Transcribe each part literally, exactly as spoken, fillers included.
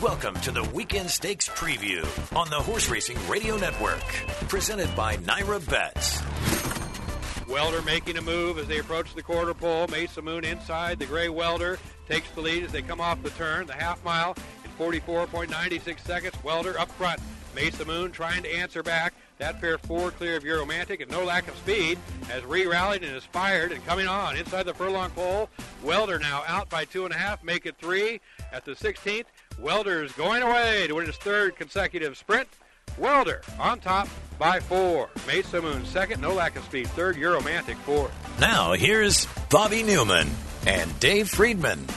Welcome to the Weekend Stakes Preview on the Horse Racing Radio Network, presented by Naira Bets. Welder making a move as they approach the quarter pole. Mesa Moon inside. The gray Welder takes the lead as they come off the turn. The half mile in forty-four point nine six seconds. Welder up front. Mesa Moon trying to answer back. That pair four clear of Euromantic and no lack of speed has re-rallied and is fired and coming on inside the furlong pole. Welder now out by two and a half. Make it three at the sixteenth. Welder is going away to win his third consecutive sprint. Welder on top by four. Mesa Moon second, no lack of speed. Third, Euromantic fourth. Now here's Bobby Newman and Dave Friedman.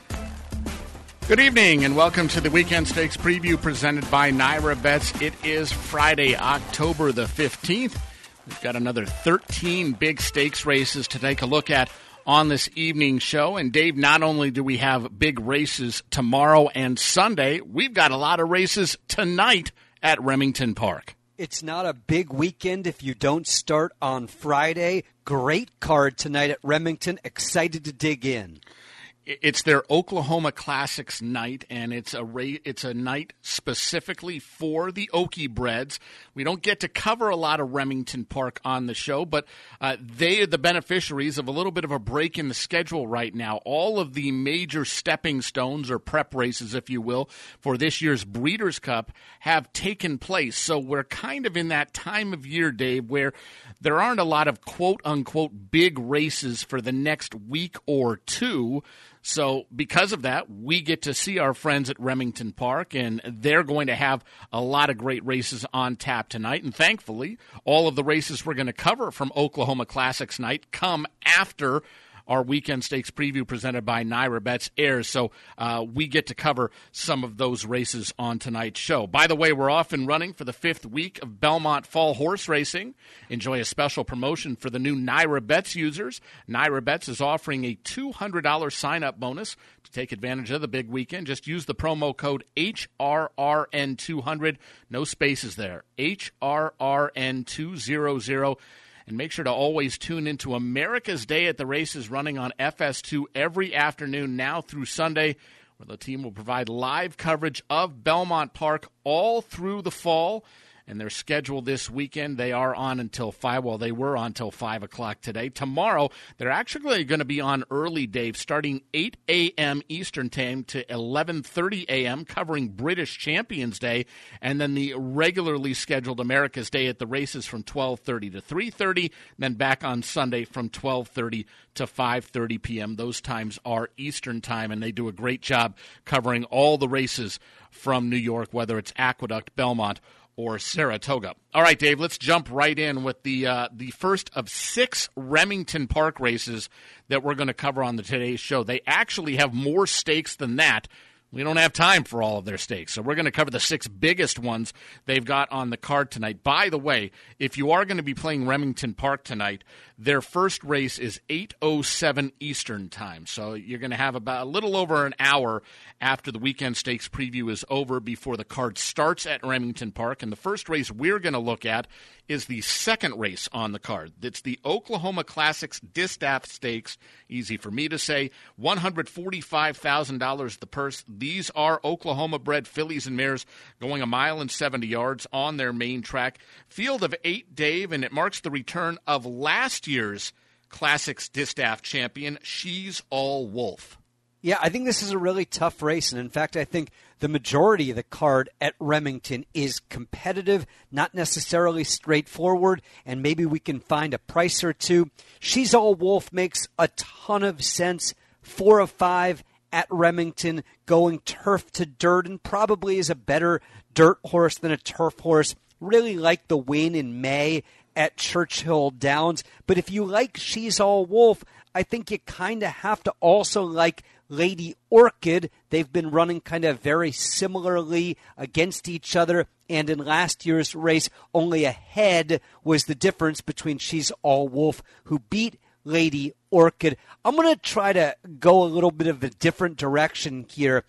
Good evening and welcome to the Weekend Stakes Preview presented by Naira Bets. It is Friday, October the fifteenth. We've got another thirteen big stakes races to take a look at on this evening show. And Dave, not only do we have big races tomorrow and Sunday, we've got a lot of races tonight at Remington Park. It's not a big weekend if you don't start on Friday. Great card tonight at Remington. Excited to dig in. It's their Oklahoma Classics night, and it's a ra- it's a night specifically for the Okie Breds. We don't get to cover a lot of Remington Park on the show, but uh, they are the beneficiaries of a little bit of a break in the schedule right now. All of the major stepping stones, or prep races, if you will, for this year's Breeders' Cup have taken place. So we're kind of in that time of year, Dave, where there aren't a lot of quote-unquote big races for the next week or two. So because of that, we get to see our friends at Remington Park, and they're going to have a lot of great races on tap tonight. And thankfully, all of the races we're going to cover from Oklahoma Classics night come after our Weekend Stakes Preview presented by Naira Bets airs. So uh, we get to cover some of those races on tonight's show. By the way, we're off and running for the fifth week of Belmont Fall Horse Racing. Enjoy a special promotion for the new Naira Bets users. Naira Bets is offering a two hundred dollars sign-up bonus to take advantage of the big weekend. Just use the promo code H R R N two hundred. No spaces there. H R R N two hundred. And make sure to always tune into America's Day at the Races, running on F S two every afternoon now through Sunday, where the team will provide live coverage of Belmont Park all through the fall. And they're scheduled this weekend. They are on until five. Well, they were on until five o'clock today. Tomorrow, they're actually going to be on early, Dave, starting eight a.m. Eastern Time to eleven thirty a.m., covering British Champions Day, and then the regularly scheduled America's Day at the Races from twelve thirty to three thirty, then back on Sunday from twelve thirty to five thirty p.m. Those times are Eastern Time, and they do a great job covering all the races from New York, whether it's Aqueduct, Belmont, or Saratoga. All right, Dave, let's jump right in with the uh, the first of six Remington Park races that we're going to cover on the today's show. They actually have more stakes than that. We don't have time for all of their stakes, so we're going to cover the six biggest ones they've got on the card tonight. By the way, if you are going to be playing Remington Park tonight, their first race is eight oh seven Eastern Time, so you're going to have about a little over an hour after the Weekend Stakes Preview is over before the card starts at Remington Park. And the first race we're going to look at is the second race on the card. It's the Oklahoma Classics Distaff Stakes. Easy for me to say. one hundred forty-five thousand dollars the purse. These are Oklahoma-bred fillies and mares going a mile and seventy yards on their main track. Field of eight, Dave, and it marks the return of last year's Classics Distaff champion, She's All Wolf. Yeah, I think this is a really tough race, and in fact, I think the majority of the card at Remington is competitive, not necessarily straightforward, and maybe we can find a price or two. She's All Wolf makes a ton of sense. Four of five at Remington, going turf to dirt, and probably is a better dirt horse than a turf horse. Really like the win in May at Churchill Downs, but if you like She's All Wolf, I think you kind of have to also like Lady Orchid. They've been running kind of very similarly against each other, and in last year's race, only a head was the difference between She's All Wolf, who beat Lady Orchid. I'm going to try to go a little bit of a different direction here.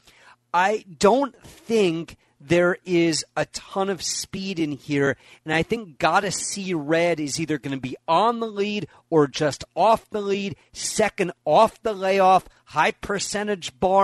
I don't think there is a ton of speed in here, and I think Gotta See Red is either going to be on the lead or just off the lead. Second off the layoff, high percentage barn,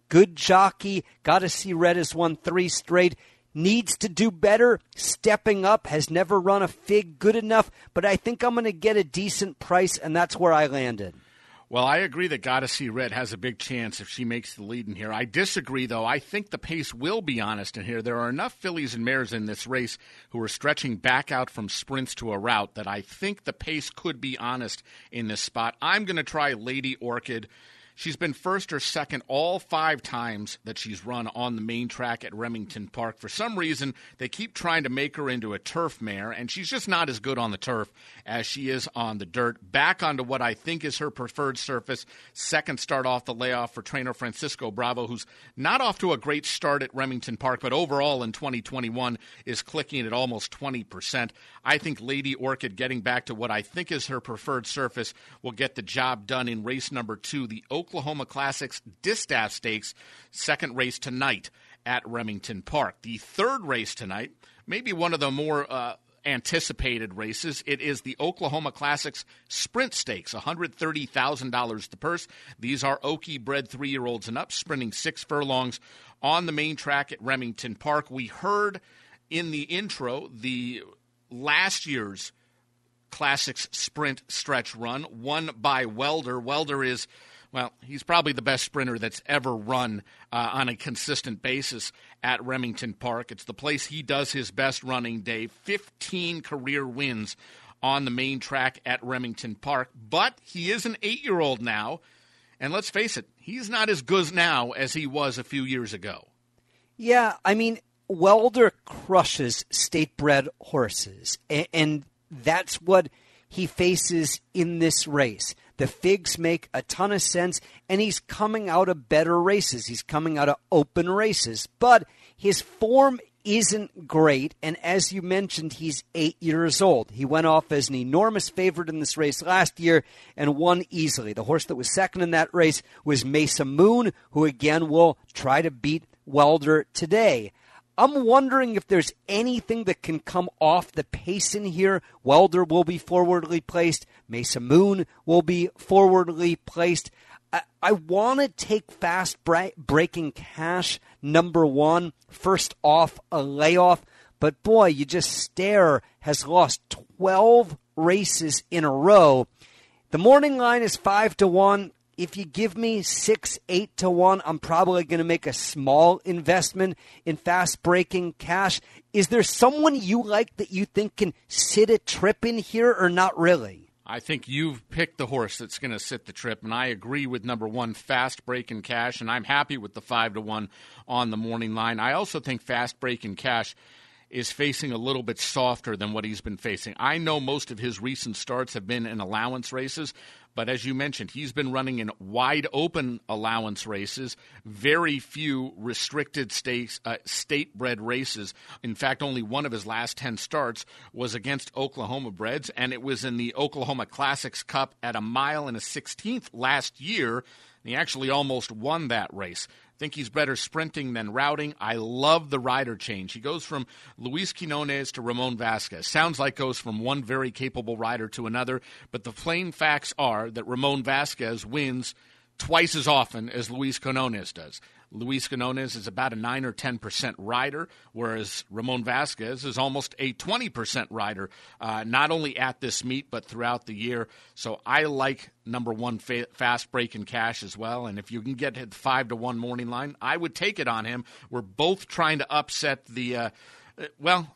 good jockey. Got to see Red has won three straight. Needs to do better. Stepping up. Has never run a fig good enough. But I think I'm going to get a decent price, and that's where I landed. Well, I agree that Gotta See Red has a big chance if she makes the lead in here. I disagree, though. I think the pace will be honest in here. There are enough fillies and mares in this race who are stretching back out from sprints to a route that I think the pace could be honest in this spot. I'm going to try Lady Orchid. She's been first or second all five times that she's run on the main track at Remington Park. For some reason, they keep trying to make her into a turf mare, and she's just not as good on the turf as she is on the dirt. Back onto what I think is her preferred surface. Second start off the layoff for trainer Francisco Bravo, who's not off to a great start at Remington Park, but overall in twenty twenty-one is clicking at almost twenty percent. I think Lady Orchid, getting back to what I think is her preferred surface, will get the job done in race number two, the Oklahoma Classics Distaff Stakes, second race tonight at Remington Park. The third race tonight, maybe one of the more uh, anticipated races. It is the Oklahoma Classics Sprint Stakes, one hundred thirty thousand dollars the purse. These are Okie-bred three-year-olds and up, sprinting six furlongs on the main track at Remington Park. We heard in the intro the last year's Classics Sprint stretch run, won by Welder. Welder is, well, he's probably the best sprinter that's ever run uh, on a consistent basis at Remington Park. It's the place he does his best running, Dave. fifteen career wins on the main track at Remington Park. But he is an eight-year-old now, and let's face it, he's not as good now as he was a few years ago. Yeah, I mean, Welder crushes state-bred horses, and, and that's what he faces in this race. The figs make a ton of sense, and he's coming out of better races. He's coming out of open races, but his form isn't great, and as you mentioned, he's eight years old. He went off as an enormous favorite in this race last year and won easily. The horse that was second in that race was Mesa Moon, who again will try to beat Welder today. I'm wondering if there's anything that can come off the pace in here. Welder will be forwardly placed. Mesa Moon will be forwardly placed. I, I want to take Fast bra- Breaking Cash, number one, first off a layoff. But boy, you just stare, has lost twelve races in a row. The morning line is five to one. If you give me six, eight to one, I'm probably going to make a small investment in Fast Breaking Cash. Is there someone you like that you think can sit a trip in here or not really? I think you've picked the horse that's going to sit the trip, and I agree with number one, Fast Breaking Cash, and I'm happy with the five to one on the morning line. I also think Fast Breaking Cash is facing a little bit softer than what he's been facing. I know most of his recent starts have been in allowance races, but as you mentioned, he's been running in wide-open allowance races, very few restricted stakes, uh, state-bred races. In fact, only one of his last ten starts was against Oklahoma breds, and it was in the Oklahoma Classics Cup at a mile and a sixteenth last year. He actually almost won that race. I think he's better sprinting than routing. I love the rider change. He goes from Luis Quinones to Ramon Vasquez. Sounds like goes from one very capable rider to another, but the plain facts are that Ramon Vasquez wins twice as often as Luis Quinones does. Luis Quinones is about a nine or ten percent rider, whereas Ramon Vasquez is almost a twenty percent rider, uh, not only at this meet but throughout the year. So I like number one, fa- Fast Breaking Cash as well. And if you can get the five to one morning line, I would take it on him. We're both trying to upset the uh, well.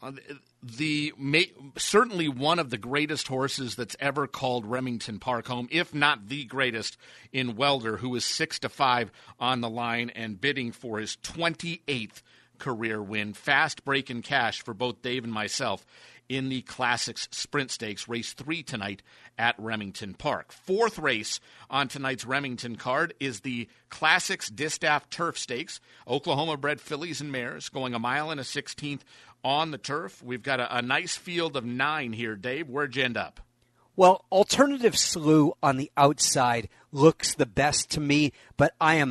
The certainly one of the greatest horses that's ever called Remington Park home, if not the greatest, in Welder, who is six to five on the line and bidding for his twenty-eighth career win. Fast Breaking Cash for both Dave and myself in the Classics Sprint Stakes, race three tonight at Remington Park. Fourth race on tonight's Remington card is the Classics Distaff Turf Stakes. Oklahoma-bred fillies and mares going a mile and a sixteenth on the turf. We've got a, a nice field of nine here, Dave. Where'd you end up? Well, Alternative Slew on the outside looks the best to me, but I am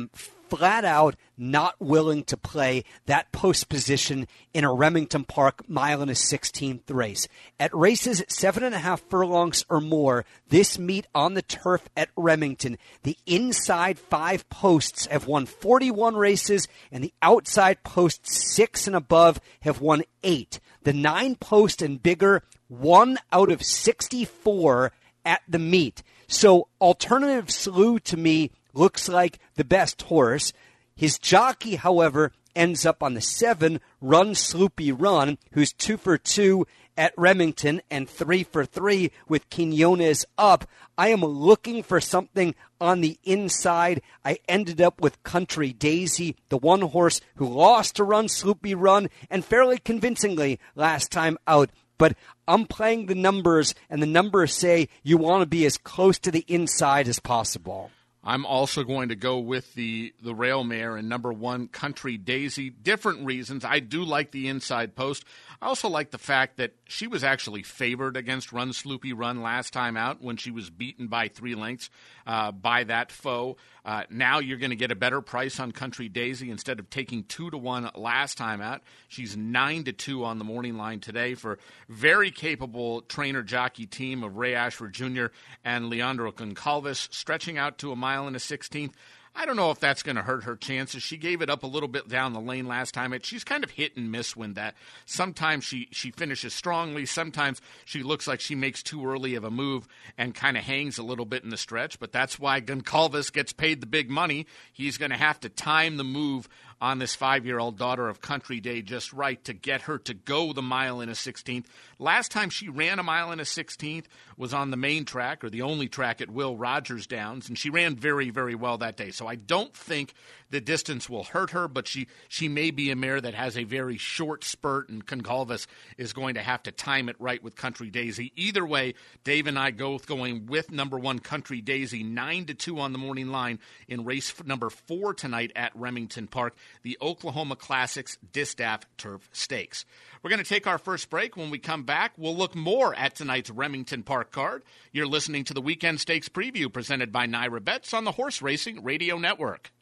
flat out not willing to play that post position in a Remington Park mile and a sixteenth race. At races at seven and a half furlongs or more, this meet on the turf at Remington, the inside five posts have won forty-one races, and the outside posts six and above have won eight. The nine post and bigger, one out of sixty-four at the meet. So Alternative Slew to me looks like the best horse. His jockey, however, ends up on the seven, Run Sloopy Run, who's two for two at Remington and three for three with Quinones up. I am looking for something on the inside. I ended up with Country Daisy, the one horse who lost to Run Sloopy Run, and fairly convincingly last time out. But I'm playing the numbers, and the numbers say you want to be as close to the inside as possible. I'm also going to go with the, the rail mare and number one, Country Daisy. Different reasons. I do like the inside post. I also like the fact that she was actually favored against Run Sloopy Run last time out when she was beaten by three lengths uh, by that foe. Uh, now you're going to get a better price on Country Daisy instead of taking two to one last time out. She's nine to two on the morning line today for very capable trainer jockey team of Ray Ashford Junior and Leandro Goncalves, stretching out to a mile and a sixteenth. I don't know if that's going to hurt her chances. She gave it up a little bit down the lane last time. It, she's kind of hit and miss when that. Sometimes she, she finishes strongly. Sometimes she looks like she makes too early of a move and kind of hangs a little bit in the stretch. But that's why Goncalves gets paid the big money. He's going to have to time the move on this five-year-old daughter of Country Day just right to get her to go the mile and a sixteenth. Last time she ran a mile and a sixteenth was on the main track, or the only track at Will Rogers Downs, and she ran very, very well that day. So I don't think the distance will hurt her, but she, she may be a mare that has a very short spurt, and Goncalves is going to have to time it right with Country Daisy. Either way, Dave and I go going with number one, Country Daisy, nine to two on the morning line in race number four tonight at Remington Park, the Oklahoma Classics Distaff Turf Stakes. We're going to take our first break. When we come back, we'll look more at tonight's Remington Park card. You're listening to the Weekend Stakes Preview presented by Naira Bets on the Horse Racing Radio Network.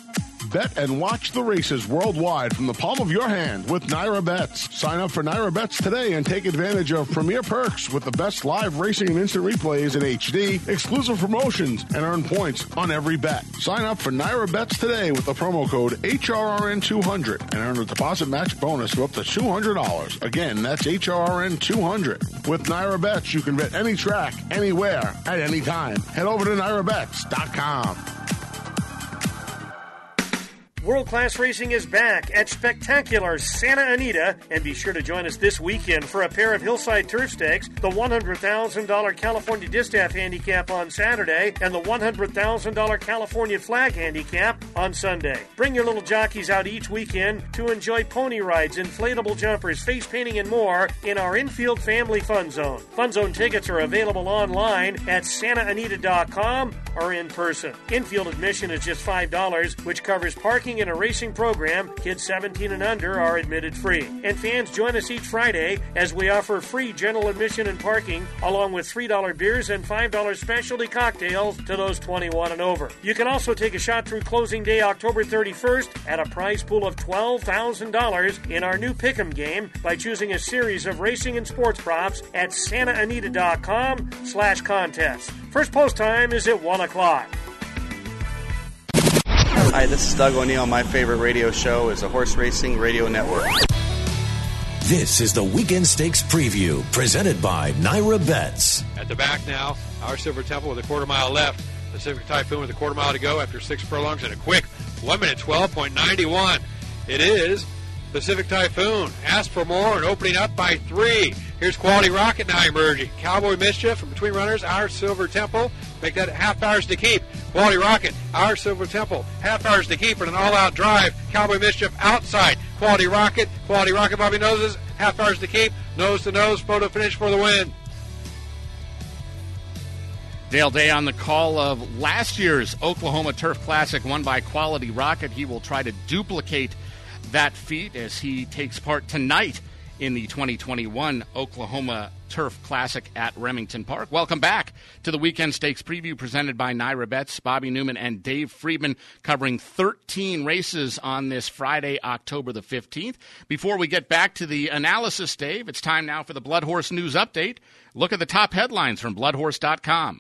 Bet and watch the races worldwide from the palm of your hand with Naira Bets. Sign up for Naira Bets today and take advantage of premier perks with the best live racing and instant replays in H D, exclusive promotions, and earn points on every bet. Sign up for Naira Bets today with the promo code H R R N two hundred and earn a deposit match bonus of up to two hundred dollars. Again, that's H R R N two hundred. With Naira Bets, you can bet any track, anywhere, at any time. Head over to Naira Bets dot com. World Class Racing is back at spectacular Santa Anita, and be sure to join us this weekend for a pair of Hillside Turf Stakes, the one hundred thousand dollars California Distaff Handicap on Saturday, and the one hundred thousand dollars California Flag Handicap on Sunday. Bring your little jockeys out each weekend to enjoy pony rides, inflatable jumpers, face painting, and more in our infield family fun zone. Fun zone tickets are available online at santa anita dot com or in person. Infield admission is just five dollars, which covers parking in a racing program. Kids seventeen and under are admitted free. And fans, join us each Friday as we offer free general admission and parking, along with three dollars beers and five dollars specialty cocktails to those twenty-one and over. You can also take a shot through closing day October thirty-first at a prize pool of twelve thousand dollars in our new Pick'em game by choosing a series of racing and sports props at santa anita dot com slash contest. First post time is at one o'clock. Hi, this is Doug O'Neill. My favorite radio show is the Horse Racing Radio Network. This is the Weekend Stakes Preview, presented by Naira Bets. At the back now, our Silver Temple with a quarter mile left. Pacific Typhoon with a quarter mile to go after six furlongs and a quick one minute twelve point nine one. It is Pacific Typhoon. Ask for more and opening up by three. Here's Quality Rocket now emerging. Cowboy Mischief from between runners, our Silver Temple. Make that half hours to keep. Quality Rocket, our Silver Temple. Half hours to keep in an all-out drive. Cowboy Mischief outside. Quality Rocket, Quality Rocket, Bobby Noses. Half hours to keep. Nose to nose, photo finish for the win. Dale Day on the call of last year's Oklahoma Turf Classic won by Quality Rocket. He will try to duplicate that feat as he takes part tonight in the twenty twenty-one Oklahoma Turf Classic at Remington Park. Welcome back to the Weekend Stakes Preview presented by Naira Bets. Bobby Newman and Dave Friedman covering thirteen races on this Friday, October the fifteenth. Before we get back to the analysis, Dave, it's time now for the Blood Horse News Update. Look at the top headlines from blood horse dot com.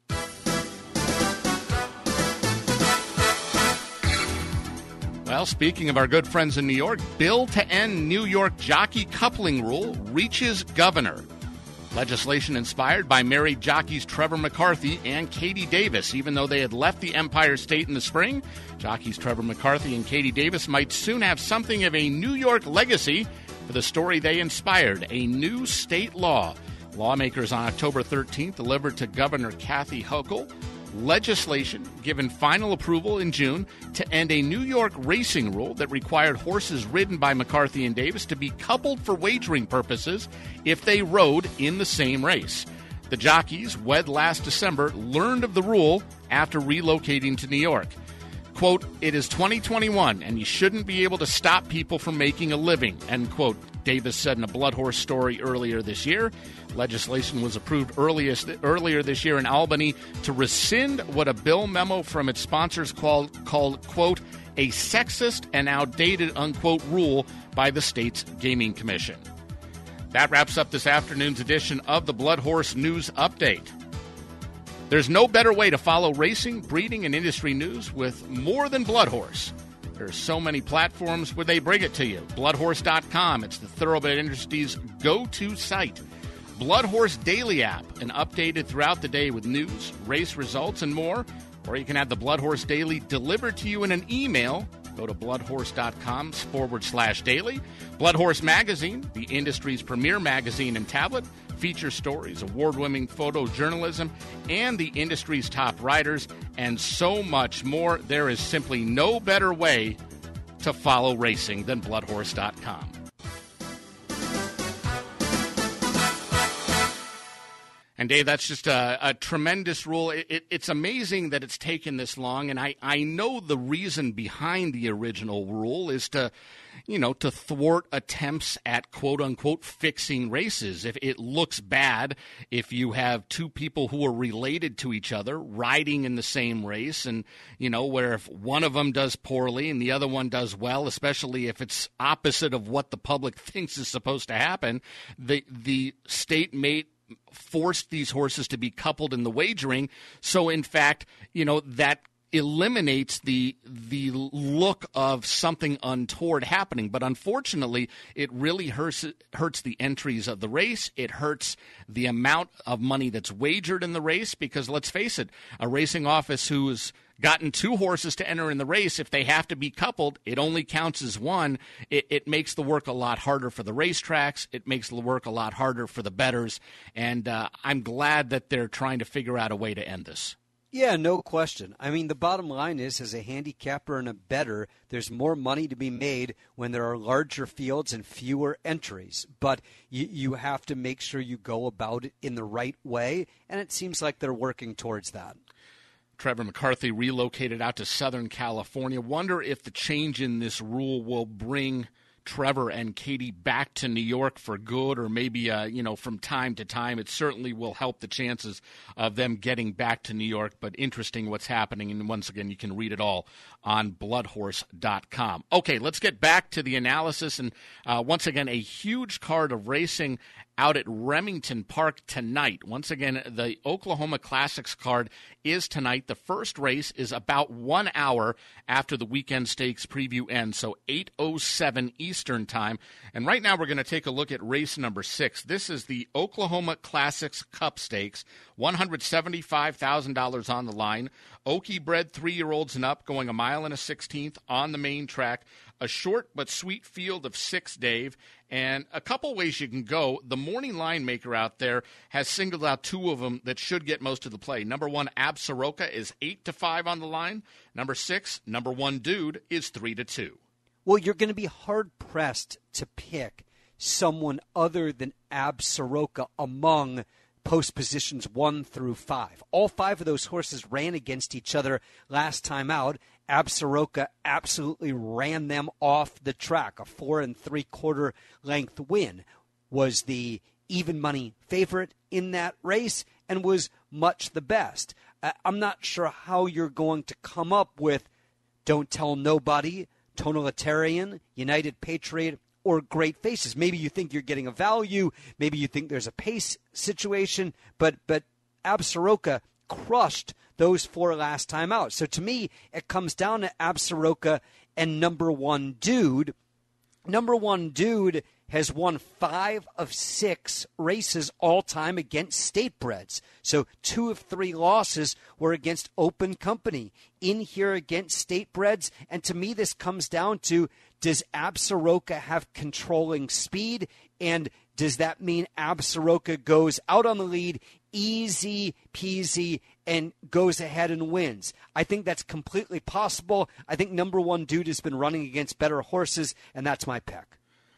Well, speaking of our good friends in New York, bill to end New York jockey coupling rule reaches governor. Legislation inspired by married jockeys Trevor McCarthy and Katie Davis. Even though they had left the Empire State in the spring, jockeys Trevor McCarthy and Katie Davis might soon have something of a New York legacy for the story they inspired, a new state law. Lawmakers on October thirteenth delivered to Governor Kathy Hochul legislation given final approval in June to end a New York racing rule that required horses ridden by McCarthy and Davis to be coupled for wagering purposes if they rode in the same race. The jockeys, wed last December, learned of the rule after relocating to New York. Quote, "It is twenty twenty-one, and you shouldn't be able to stop people from making a living," end quote, Davis said in a Blood Horse story earlier this year. Legislation was approved earliest, earlier this year in Albany to rescind what a bill memo from its sponsors called, called, quote, a sexist and outdated, unquote, rule by the state's gaming commission. That wraps up this afternoon's edition of the Blood Horse News Update. There's no better way to follow racing, breeding, and industry news with more than Blood Horse. There's so many platforms where they bring it to you. blood horse dot com, it's the Thoroughbred Industries go-to site. Blood Horse Daily app, and updated throughout the day with news, race results, and more. Or you can have the Blood Horse Daily delivered to you in an email. Go to blood horse dot com forward slash daily. Blood Horse Magazine, the industry's premier magazine and tablet, feature stories, award-winning photojournalism, and the industry's top riders, and so much more. There is simply no better way to follow racing than blood horse dot com. And, Dave, that's just a, a tremendous rule. It, it, it's amazing that it's taken this long, and I, I know the reason behind the original rule is to, you know, to thwart attempts at, quote-unquote, fixing races. If it looks bad if you have two people who are related to each other riding in the same race, and, you know, where if one of them does poorly and the other one does well, especially if it's opposite of what the public thinks is supposed to happen, the the state may forced these horses to be coupled in the wagering. So, in fact, you know, that eliminates the the look of something untoward happening. But unfortunately, it really hurts hurts the entries of the race. It hurts the amount of money that's wagered in the race because, let's face it, a racing office who's gotten two horses to enter in the race, if they have to be coupled, it only counts as one. It, it makes the work a lot harder for the racetracks. It makes the work a lot harder for the bettors. And uh, I'm glad that they're trying to figure out a way to end this. Yeah, no question. I mean, the bottom line is, as a handicapper and a bettor, there's more money to be made when there are larger fields and fewer entries. But you, you have to make sure you go about it in the right way, and it seems like they're working towards that. Trevor McCarthy relocated out to Southern California. Wonder if the change in this rule will bring Trevor and Katie back to New York for good, or maybe, uh, you know, from time to time. It certainly will help the chances of them getting back to New York, but interesting what's happening. And once again, you can read it all on blood horse dot com. Okay, let's get back to the analysis. And uh, once again, a huge card of racing out at Remington Park tonight. Once again, the Oklahoma Classics card is tonight. The first race is about one hour after the Weekend Stakes preview ends, so eight oh seven Eastern time. And right now we're going to take a look at race number six. This is the Oklahoma Classics Cup Stakes, one hundred seventy-five thousand dollars on the line. Okie bred three-year-olds and up, going a mile and a sixteenth on the main track. A short but sweet field of six, Dave, and a couple ways you can go. The morning line maker out there has singled out two of them that should get most of the play. Number one, Ab Soroka, is eight to five on the line. Number six, number one, Dude, is three to two. Well, you're going to be hard-pressed to pick someone other than Ab Soroka among post positions one through five. All five of those horses ran against each other last time out. Absaroka absolutely ran them off the track. A four and three quarter length win. Was the even money favorite in that race and was much the best. I'm not sure how you're going to come up with Don't Tell Nobody, Tonalitarian, United Patriot, or Great Faces. Maybe you think you're getting a value. Maybe you think there's a pace situation. But but Absaroka crushed those four last time out. So to me, it comes down to Absaroka and Number One Dude. Number One Dude has won five of six races all time against Statebreds. So two of three losses were against Open Company. In here against Statebreds. And to me, this comes down to, does Absaroka have controlling speed? And does that mean Absaroka goes out on the lead, easy peasy, and goes ahead and wins? I think that's completely possible. I think Number One Dude has been running against better horses, and that's my pick.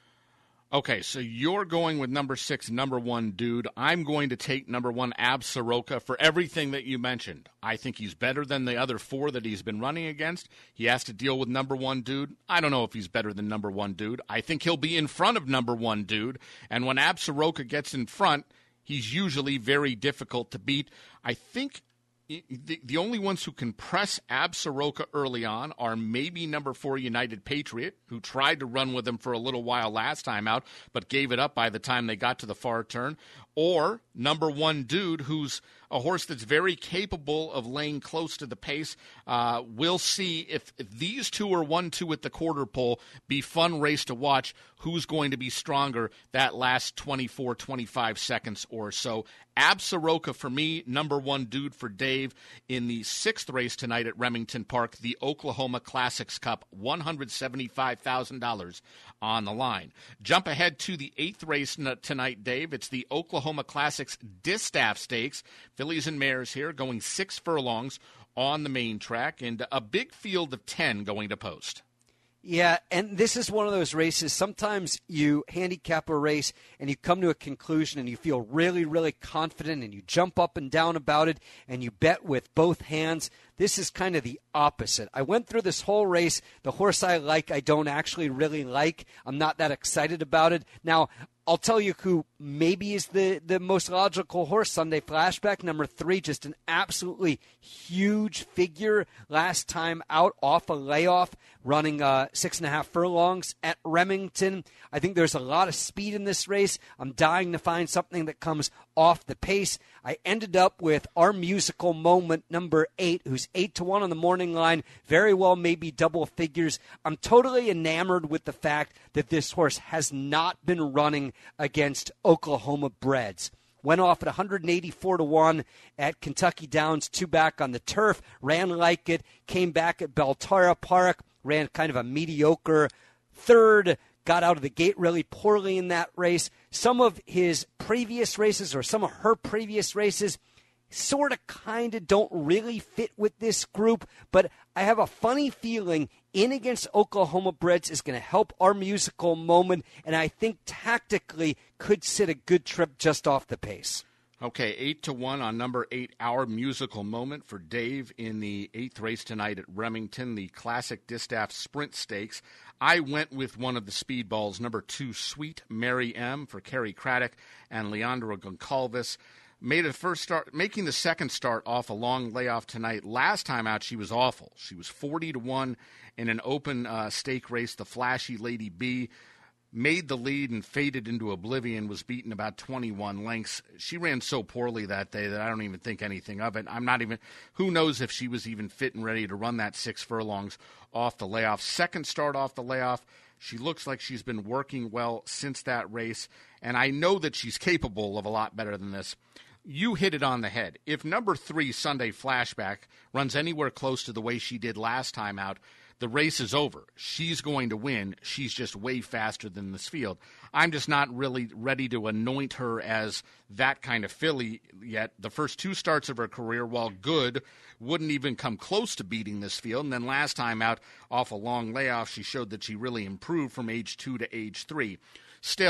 Okay, so you're going with number six, Number One Dude. I'm going to take number one, Absaroka, for everything that you mentioned. I think he's better than the other four that he's been running against. He has to deal with Number One Dude. I don't know if he's better than Number One Dude. I think he'll be in front of Number One Dude. And when Absaroka gets in front, he's usually very difficult to beat. I think the, the only ones who can press Absaroka early on are maybe number four, United Patriot, who tried to run with him for a little while last time out, but gave it up by the time they got to the far turn, or Number One Dude, who's a horse that's very capable of laying close to the pace. Uh, we'll see if, if these two are one two at the quarter pole. Be fun race to watch. Who's going to be stronger that last twenty-four, twenty-five seconds or so. Absaroka for me, Number One Dude for Dave in the sixth race tonight at Remington Park, the Oklahoma Classics Cup, one hundred seventy-five thousand dollars on the line. Jump ahead to the eighth race tonight, Dave. It's the Oklahoma Classics Distaff Stakes. Fillies and mares here going six furlongs on the main track, and a big field of ten going to post. Yeah, and this is one of those races. Sometimes you handicap a race and you come to a conclusion and you feel really, really confident and you jump up and down about it and you bet with both hands. This is kind of the opposite. I went through this whole race. The horse I like, I don't actually really like. I'm not that excited about it. Now, I'll tell you who maybe is the, the most logical horse. Sunday Flashback, number three, just an absolutely huge figure last time out off a layoff, running uh, six and a half furlongs at Remington. I think there's a lot of speed in this race. I'm dying to find something that comes off the pace. I ended up with Our Musical Moment, number eight, who's eight to one on the morning line. Very well, maybe double figures. I'm totally enamored with the fact that this horse has not been running against Oklahoma breds. Went off at one hundred eighty-four to one at Kentucky Downs, two back on the turf. Ran like it. Came back at Belterra Park. Ran kind of a mediocre third. Got out of the gate really poorly in that race. Some of his previous races, or some of her previous races, sort of kind of don't really fit with this group. But I have a funny feeling in against Oklahoma breds is going to help Our Musical Moment, and I think tactically could sit a good trip just off the pace. Okay, eight to one on number eight, Our Musical Moment for Dave in the eighth race tonight at Remington, the Classic Distaff Sprint Stakes. I went with one of the speedballs, number two, Sweet Mary M. for Kerry Craddock and Leandro Goncalves. Made a first start, making the second start off a long layoff tonight. Last time out, she was awful. She was forty to one in an open uh, stake race, the Flashy Lady B. Made the lead and faded into oblivion, was beaten about twenty-one lengths. She ran so poorly that day that I don't even think anything of it. I'm not even, who knows if she was even fit and ready to run that six furlongs off the layoff. Second start off the layoff. She looks like she's been working well since that race, and I know that she's capable of a lot better than this. You hit it on the head. If number three, Sunday Flashback, runs anywhere close to the way she did last time out, the race is over. She's going to win. She's just way faster than this field. I'm just not really ready to anoint her as that kind of filly yet. The first two starts of her career, while good, wouldn't even come close to beating this field. And then last time out, off a long layoff, she showed that she really improved from age two to age three. Still,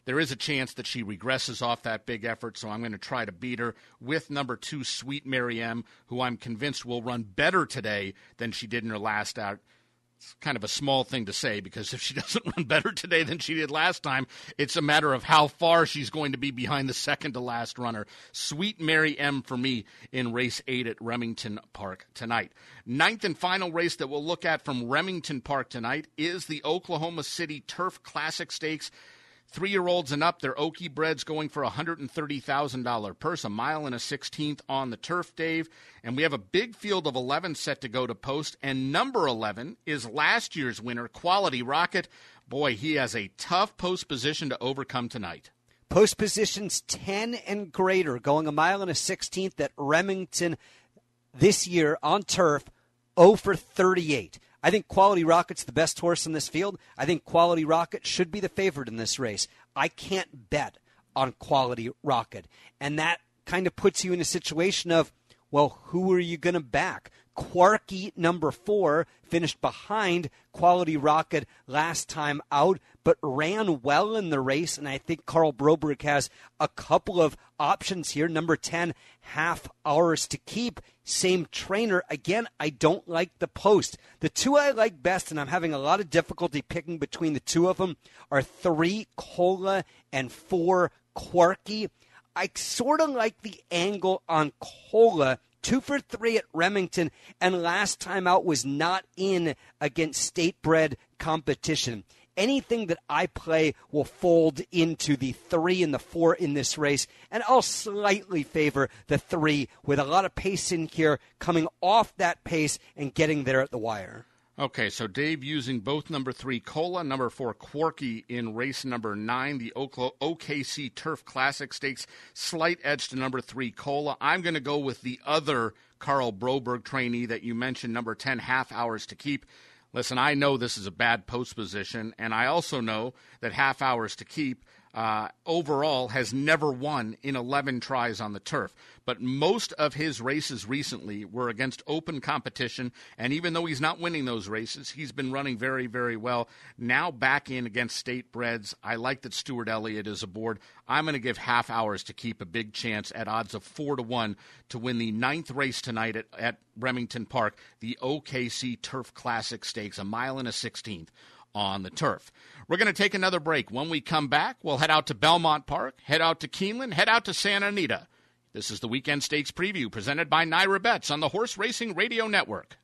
there is a chance that she regresses off that big effort, so I'm going to try to beat her with number two, Sweet Mary M., who I'm convinced will run better today than she did in her last out. It's kind of a small thing to say, because if she doesn't run better today than she did last time, it's a matter of how far she's going to be behind the second-to-last runner. Sweet Mary M. for me in race eight at Remington Park tonight. Ninth and final race that we'll look at from Remington Park tonight is the Oklahoma City Turf Classic Stakes. Three-year-olds and up, their Okie breds going for a one hundred thirty thousand dollars purse, a mile and a sixteenth on the turf, Dave. And we have a big field of eleven set to go to post, and number eleven is last year's winner, Quality Rocket. Boy, he has a tough post position to overcome tonight. Post positions ten and greater, going a mile and a sixteenth at Remington this year on turf, oh for thirty-eight. I think Quality Rocket's the best horse in this field. I think Quality Rocket should be the favorite in this race. I can't bet on Quality Rocket. And that kind of puts you in a situation of, well, who are you going to back? Quarky, number four, finished behind Quality Rocket last time out, but ran well in the race, and I think Karl Broberg has a couple of options here. Number ten, Half Hours to Keep, same trainer. Again, I don't like the post. The two I like best, and I'm having a lot of difficulty picking between the two of them, are three, Cola, and four, Quarky. I sort of like the angle on Cola. Two for three at Remington, and last time out was not in against state-bred competition. Anything that I play will fold into the three and the four in this race, and I'll slightly favor the three with a lot of pace in here, coming off that pace and getting there at the wire. Okay, so Dave using both number three, Cola, number four, Quarky in race number nine, the O K C Turf Classic Stakes, slight edge to number three, Cola. I'm going to go with the other Karl Broberg trainee that you mentioned, number ten, Half Hours to Keep. Listen, I know this is a bad post position, and I also know that Half Hours to Keep uh, overall has never won in eleven tries on the turf. But most of his races recently were against open competition, and even though he's not winning those races, he's been running very, very well. Now back in against state breds. I like that Stuart Elliott is aboard. I'm going to give Half Hours to Keep a big chance at odds of four to one to win the ninth race tonight at, at Remington Park, the O K C Turf Classic Stakes, a mile and a sixteenth on the turf. We're going to take another break. When we come back, we'll head out to Belmont Park, head out to Keeneland, head out to Santa Anita. This is the Weekend Stakes Preview presented by Naira Bets on the Horse Racing Radio Network.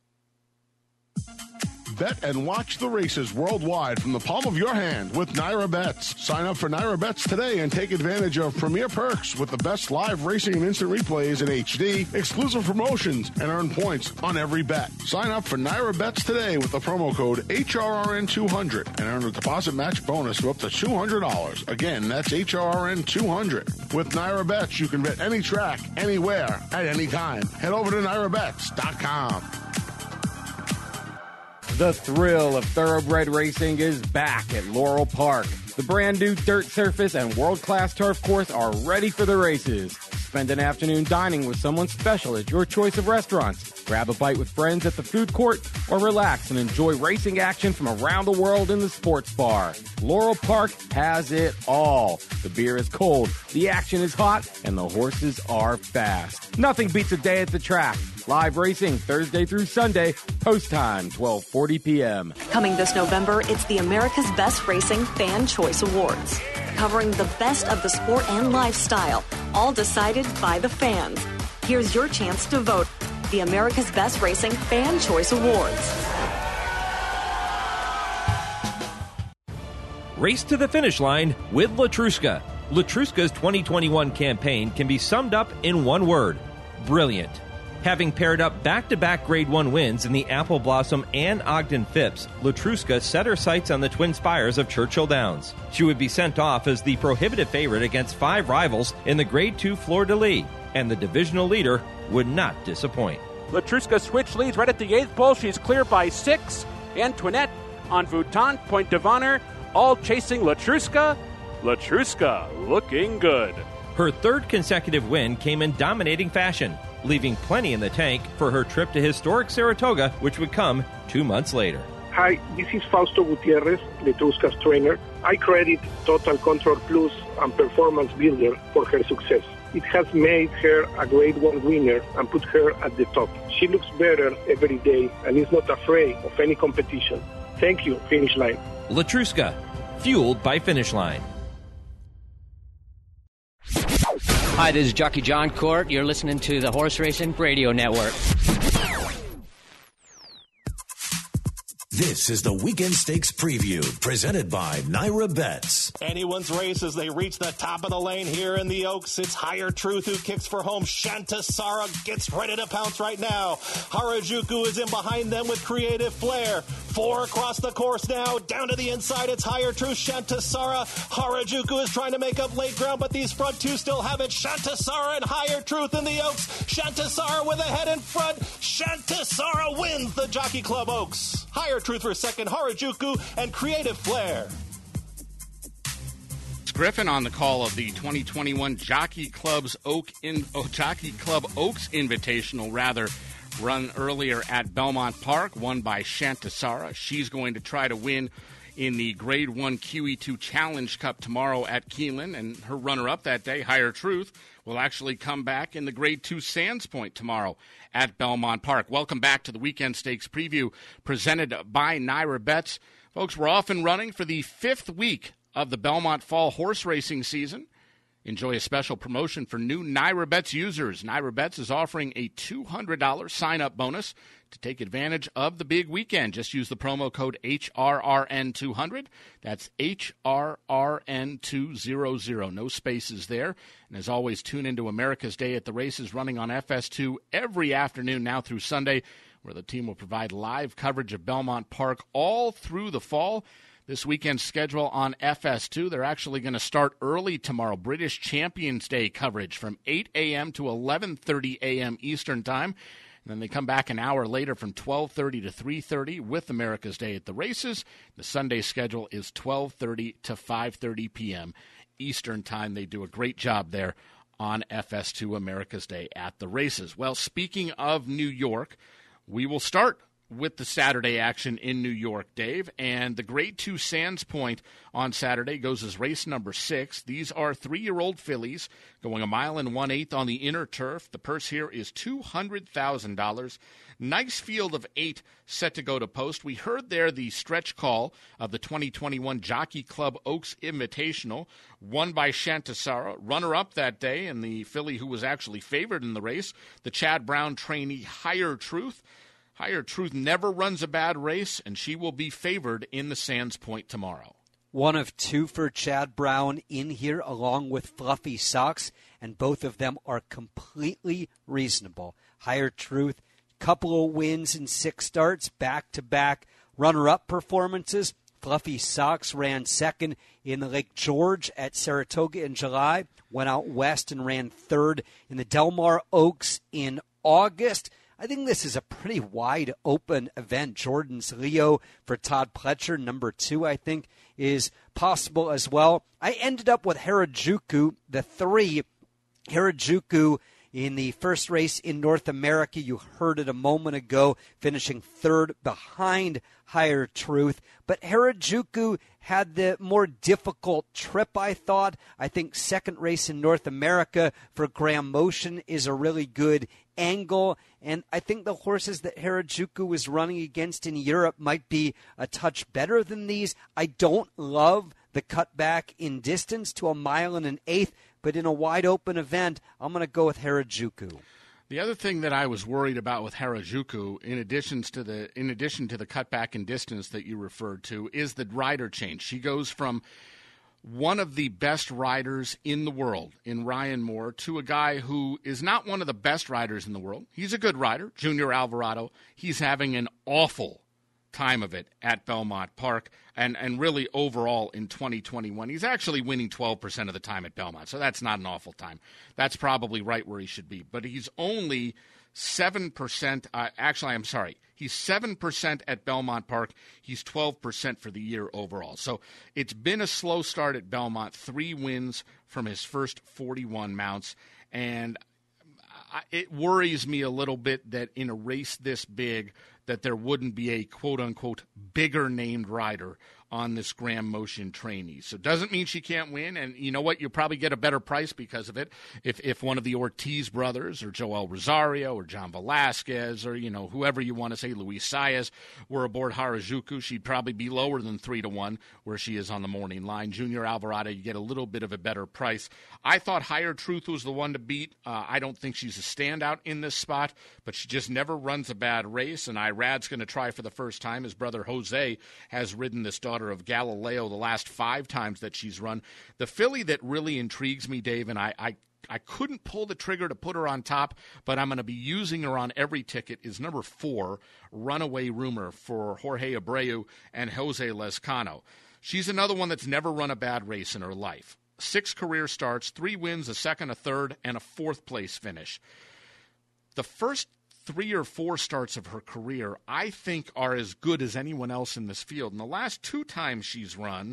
Bet and watch the races worldwide from the palm of your hand with Naira Bets. Sign up for Naira Bets today and take advantage of premier perks with the best live racing and instant replays in H D, exclusive promotions, and earn points on every bet. Sign up for Naira Bets today with the promo code H R R N two hundred and earn a deposit match bonus of up to two hundred dollars. Again, that's H R R N two hundred. With Naira Bets, you can bet any track, anywhere, at any time. Head over to Naira Bets dot com. The thrill of thoroughbred racing is back at Laurel Park. The brand new dirt surface and world-class turf course are ready for the races. Spend an afternoon dining with someone special at your choice of restaurants. Grab a bite with friends at the food court, or relax and enjoy racing action from around the world in the sports bar. Laurel Park has it all. The beer is cold, the action is hot, and the horses are fast. Nothing beats a day at the track. Live racing Thursday through Sunday, post time twelve forty p.m. Coming this November, it's the America's Best Racing Fan Choice Awards, covering the best of the sport and lifestyle, all decided by the fans. Here's your chance to vote. The America's Best Racing Fan Choice Awards. Race to the finish line with Latruska. Latruska's twenty twenty-one campaign can be summed up in one word: brilliant. Having paired up back-to-back Grade one wins in the Apple Blossom and Ogden Phipps, Latruska set her sights on the Twin Spires of Churchill Downs. She would be sent off as the prohibitive favorite against five rivals in the Grade two Fleur-de-Lis, and the divisional leader would not disappoint. Latruska switch leads right at the eighth pole. She's clear by six. Antoinette, on Vuitton, Point de Vonner, all chasing Latruska. Latruska looking good. Her third consecutive win came in dominating fashion, leaving plenty in the tank for her trip to historic Saratoga, which would come two months later. Hi, this is Fausto Gutierrez, Letrusca's trainer. I credit Total Control Plus and Performance Builder for her success. It has made her a grade one winner and put her at the top. She looks better every day and is not afraid of any competition. Thank you, Finish Line. Latruska, fueled by Finish Line. Hi, this is Jockey John Court. You're listening to the Horse Racing Radio Network. This is the Weekend Stakes Preview, presented by Naira Bets. Anyone's race as they reach the top of the lane here in the Oaks. It's Higher Truth who kicks for home. Shantasara gets ready to pounce right now. Harajuku is in behind them with Creative Flair. Four across the course now. Down to the inside, it's Higher Truth, Shantasara. Harajuku is trying to make up late ground, but these front two still have it. Shantasara and Higher Truth in the Oaks. Shantasara with a head in front. Shantasara wins the Jockey Club Oaks. Higher Truth for second, Harajuku and Creative Flair. Griffin on the call of the twenty twenty-one Jockey Club's Oak in, oh, Jockey Club Oaks Invitational, rather, run earlier at Belmont Park, won by Shantasara. She's going to try to win in the Grade one Q E two Challenge Cup tomorrow at Keeneland, and her runner-up that day, Higher Truth, will actually come back in the Grade two Sands Point tomorrow at Belmont Park. Welcome back to the Weekend Stakes Preview presented by Naira Bets. Folks, we're off and running for the fifth week of the Belmont Fall horse racing season. Enjoy a special promotion for new Naira Bets users. Naira Bets is offering a two hundred dollars sign-up bonus to take advantage of the big weekend. Just use the promo code H R R N two hundred. That's H R R N two hundred. No spaces there. And as always, tune into America's Day at the Races, running on F S two every afternoon now through Sunday, where the team will provide live coverage of Belmont Park all through the fall. This weekend's schedule on F S two, they're actually going to start early tomorrow. British Champions Day coverage from eight a.m. to eleven thirty a.m. Eastern Time. And then they come back an hour later from twelve thirty to three thirty with America's Day at the Races. The Sunday schedule is twelve thirty to five thirty p.m. Eastern Time. They do a great job there on F S two, America's Day at the Races. Well, speaking of New York, we will start with the Saturday action in New York, Dave. And the Grade two Sands Point on Saturday goes as race number six. These are three-year-old fillies going a mile and one-eighth on the inner turf. The purse here is two hundred thousand dollars. Nice field of eight set to go to post. We heard there the stretch call of the twenty twenty-one Jockey Club Oaks Invitational, won by Shantasara. Runner-up that day, and the filly who was actually favored in the race, the Chad Brown trainee Higher Truth. Higher Truth never runs a bad race, and she will be favored in the Sands Point tomorrow. One of two for Chad Brown in here, along with Fluffy Socks, and both of them are completely reasonable. Higher Truth, couple of wins in six starts, back-to-back runner-up performances. Fluffy Socks ran second in the Lake George at Saratoga in July, went out west and ran third in the Del Mar Oaks in August. I think this is a pretty wide open event. Jordan's Leo for Todd Pletcher, number two, I think, is possible as well. I ended up with Harajuku, the three. Harajuku in the first race in North America. You heard it a moment ago, finishing third behind Higher Truth. But Harajuku had the more difficult trip, I thought. I think second race in North America for Graham Motion is a really good angle. And I think the horses that Harajuku was running against in Europe might be a touch better than these. I don't love the cutback in distance to a mile and an eighth, but in a wide-open event, I'm going to go with Harajuku. The other thing that I was worried about with Harajuku, in addition to the in addition to the cutback in distance that you referred to, is the rider change. She goes from one of the best riders in the world in Ryan Moore to a guy who is not one of the best riders in the world. He's a good rider, Junior Alvarado. He's having an awful time of it at Belmont Park, and, and really overall in twenty twenty-one. He's actually winning twelve percent of the time at Belmont, so that's not an awful time. That's probably right where he should be. But he's only seven percent. Uh, actually, I'm sorry. He's seven percent at Belmont Park. He's twelve percent for the year overall. So it's been a slow start at Belmont. Three wins from his first forty-one mounts. And it worries me a little bit that in a race this big, that there wouldn't be a quote-unquote bigger named rider on this Graham Motion trainee. So it doesn't mean she can't win, and you know what? You'll probably get a better price because of it if if one of the Ortiz brothers or Joel Rosario or John Velasquez or, you know, whoever you want to say, Luis Saez, were aboard Harajuku, she'd probably be lower than three to one where she is on the morning line. Junior Alvarado, you get a little bit of a better price. I thought Higher Truth was the one to beat. Uh, I don't think she's a standout in this spot, but she just never runs a bad race, and Irad's going to try for the first time. His brother Jose has ridden this daughter of Galileo the last five times that she's run. The filly that really intrigues me, Dave, and I, I, I couldn't pull the trigger to put her on top, but I'm going to be using her on every ticket, is number four, Runaway Rumor, for Jorge Abreu and Jose Lezcano. She's another one that's never run a bad race in her life. Six career starts, three wins, a second, a third, and a fourth place finish. The first three or four starts of her career, I think, are as good as anyone else in this field. And the last two times she's run,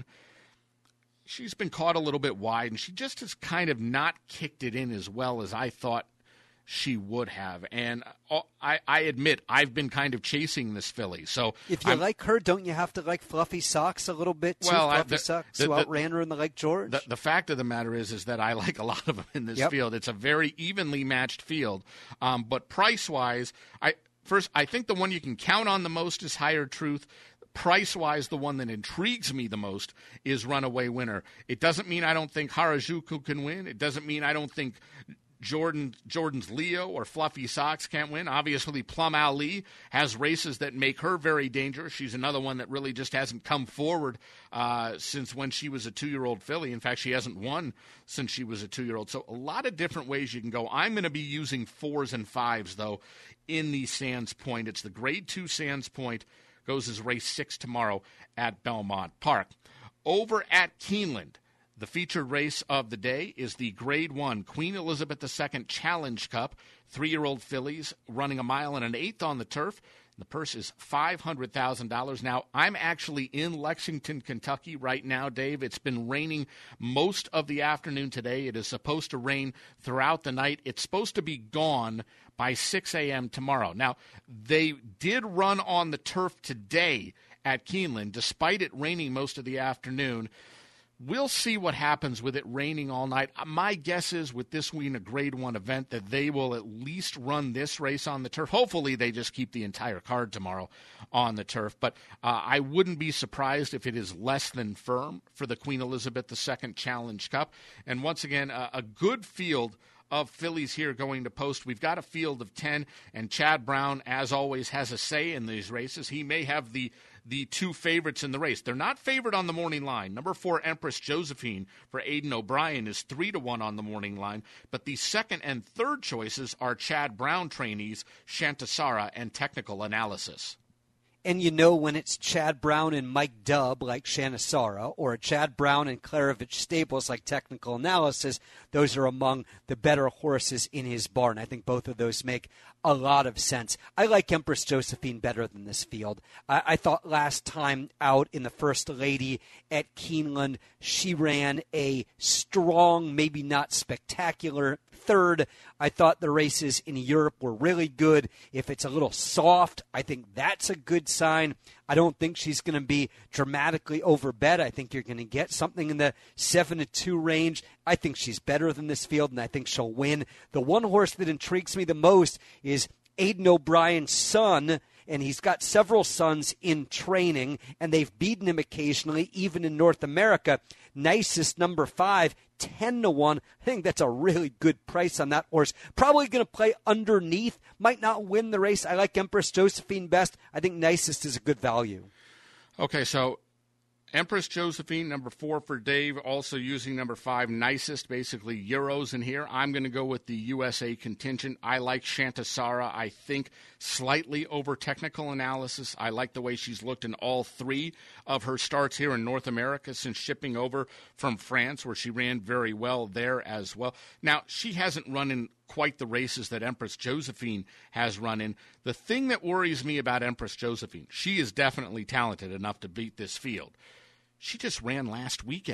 she's been caught a little bit wide, and she just has kind of not kicked it in as well as I thought she would have. And I, I admit, I've been kind of chasing this filly. So if you I'm, like her, don't you have to like Fluffy Socks a little bit too? Well, Fluffy I, the, Socks, the, who the, outran her in the Lake George? The, the fact of the matter is is that I like a lot of them in this yep. field. It's a very evenly matched field. Um, but price-wise, I first, I think the one you can count on the most is Higher Truth. Price-wise, the one that intrigues me the most is Runaway Winner. It doesn't mean I don't think Harajuku can win. It doesn't mean I don't think Jordan Jordan's Leo or Fluffy Socks can't win. Obviously, Plum Ali has races that make her very dangerous. She's another one that really just hasn't come forward uh, since when she was a two-year-old filly. In fact, she hasn't won since she was a two-year-old. So a lot of different ways you can go. I'm going to be using fours and fives, though, in the Sands Point. It's the Grade two Sands Point. Goes as race six tomorrow at Belmont Park. Over at Keeneland, the featured race of the day is the Grade one Queen Elizabeth the Second Challenge Cup. Three-year-old fillies running a mile and an eighth on the turf. The purse is five hundred thousand dollars. Now, I'm actually in Lexington, Kentucky right now, Dave. It's been raining most of the afternoon today. It is supposed to rain throughout the night. It's supposed to be gone by six a.m. tomorrow. Now, they did run on the turf today at Keeneland, despite it raining most of the afternoon. We'll see what happens with it raining all night. My guess is with this being a Grade one event that they will at least run this race on the turf. Hopefully they just keep the entire card tomorrow on the turf. But uh, I wouldn't be surprised if it is less than firm for the Queen Elizabeth the Second Challenge Cup. And once again, uh, a good field of fillies here going to post. We've got a field of ten, and Chad Brown, as always, has a say in these races. He may have the the two favorites in the race. They're not favored on the morning line. Number four, Empress Josephine for Aidan O'Brien is three to one on the morning line. But the second and third choices are Chad Brown trainees, Shantasara, and Technical Analysis. And you know when it's Chad Brown and Mike Dubb like Shanasara, or Chad Brown and Klarovich Stables like Technical Analysis, those are among the better horses in his barn. I think both of those make a lot of sense. I like Empress Josephine better than this field. I, I thought last time out in the First Lady at Keeneland, she ran a strong, maybe not spectacular third. I thought the races in Europe were really good. If it's a little soft, I think that's a good sign. I don't think she's going to be dramatically overbet. I think you're going to get something in the seven to two range. I think she's better than this field, and I think she'll win. The one horse that intrigues me the most is Aidan O'Brien's son, and he's got several sons in training, and they've beaten him occasionally, even in North America. Nicest number five, ten to one. I think that's a really good price on that horse. Probably going to play underneath. Might not win the race. I like Empress Josephine best. I think Nicest is a good value. Okay, so Empress Josephine, number four for Dave, also using number five, Nicest, basically Euros in here. I'm going to go with the U S A contingent. I like Shantasara, I think, slightly over Technical Analysis. I like the way she's looked in all three of her starts here in North America since shipping over from France, where she ran very well there as well. Now, she hasn't run in quite the races that Empress Josephine has run in. The thing that worries me about Empress Josephine, she is definitely talented enough to beat this field. She just ran last weekend.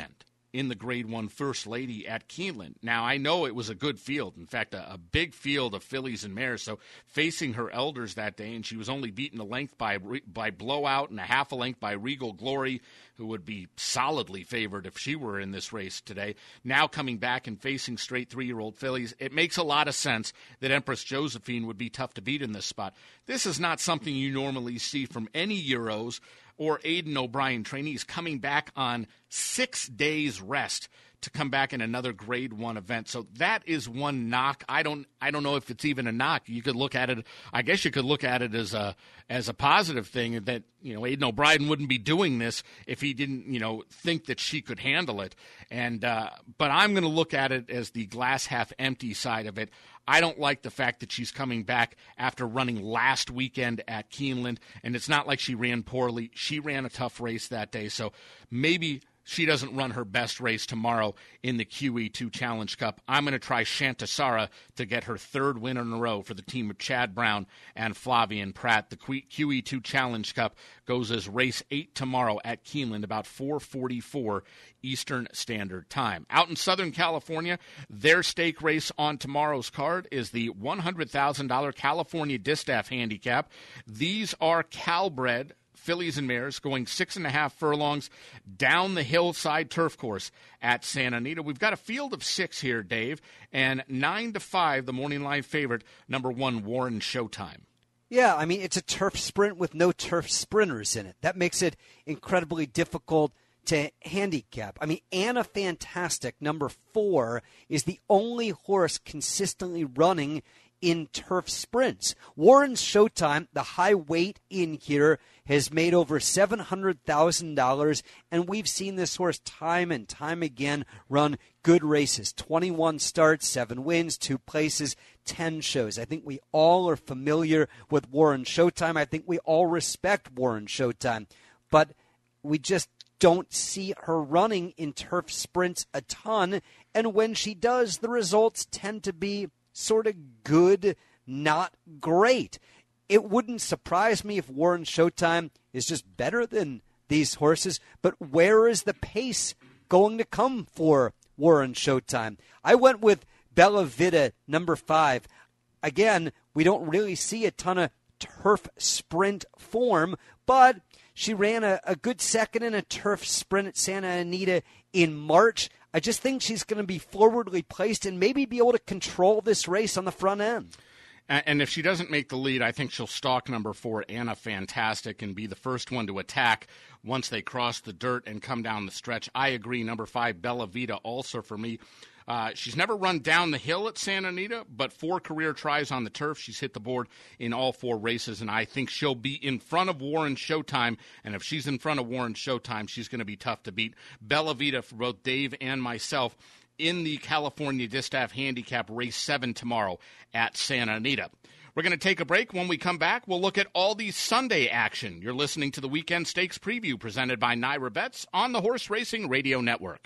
in the Grade One First Lady at Keeneland. Now, I know it was a good field. In fact, a, a big field of fillies and mares. So facing her elders that day, and she was only beaten a length by by Blowout and a half a length by Regal Glory, who would be solidly favored if she were in this race today. Now coming back and facing straight three-year-old fillies, it makes a lot of sense that Empress Josephine would be tough to beat in this spot. This is not something you normally see from any Euros or Aidan O'Brien trainees coming back on six days rest to come back in another Grade One event. So that is one knock. I don't I don't know if it's even a knock. You could look at it, I guess you could look at it as a as a positive thing that, you know, Aidan O'Brien wouldn't be doing this if he didn't, you know, think that she could handle it. And uh, but I'm going to look at it as the glass half empty side of it. I don't like the fact that she's coming back after running last weekend at Keeneland, and it's not like she ran poorly. She ran a tough race that day, so maybe she doesn't run her best race tomorrow in the Q E two Challenge Cup. I'm going to try Shantasara to get her third win in a row for the team of Chad Brown and Flavian Pratt. The Q E two Challenge Cup goes as race eight tomorrow at Keeneland, about four forty-four Eastern Standard Time. Out in Southern California, their stake race on tomorrow's card is the one hundred thousand dollars California Distaff Handicap. These are Calbred fillies and mares going six and a half furlongs down the hillside turf course at Santa Anita. We've got a field of six here, Dave, and nine to five, the morning line favorite, number one, Warren Showtime. Yeah, I mean, it's a turf sprint with no turf sprinters in it. That makes it incredibly difficult to handicap. I mean, Anna Fantastic, number four, is the only horse consistently running in turf sprints. Warren's Showtime, the high weight in here, has made over seven hundred thousand dollars, and we've seen this horse time and time again run good races. twenty-one starts, seven wins, two places, ten shows. I think we all are familiar with Warren Showtime. I think we all respect Warren Showtime, but we just don't see her running in turf sprints a ton, and when she does, the results tend to be sort of good, not great. It wouldn't surprise me if Warren Showtime is just better than these horses, but where is the pace going to come for Warren Showtime? I went with Bella Vita, number five. Again, we don't really see a ton of turf sprint form, but she ran a, a good second in a turf sprint at Santa Anita in March. I just think she's going to be forwardly placed and maybe be able to control this race on the front end. And if she doesn't make the lead, I think she'll stalk number four, Anna Fantastic, and be the first one to attack once they cross the dirt and come down the stretch. I agree. Number five, Bella Vita, also for me. Uh, she's never run down the hill at Santa Anita, but four career tries on the turf. She's hit the board in all four races, and I think she'll be in front of Warren Showtime. And if she's in front of Warren Showtime, she's going to be tough to beat. Bella Vita for both Dave and myself in the California Distaff Handicap Race seven tomorrow at Santa Anita. We're going to take a break. When we come back, we'll look at all the Sunday action. You're listening to the Weekend Stakes Preview presented by Naira Bets on the Horse Racing Radio Network.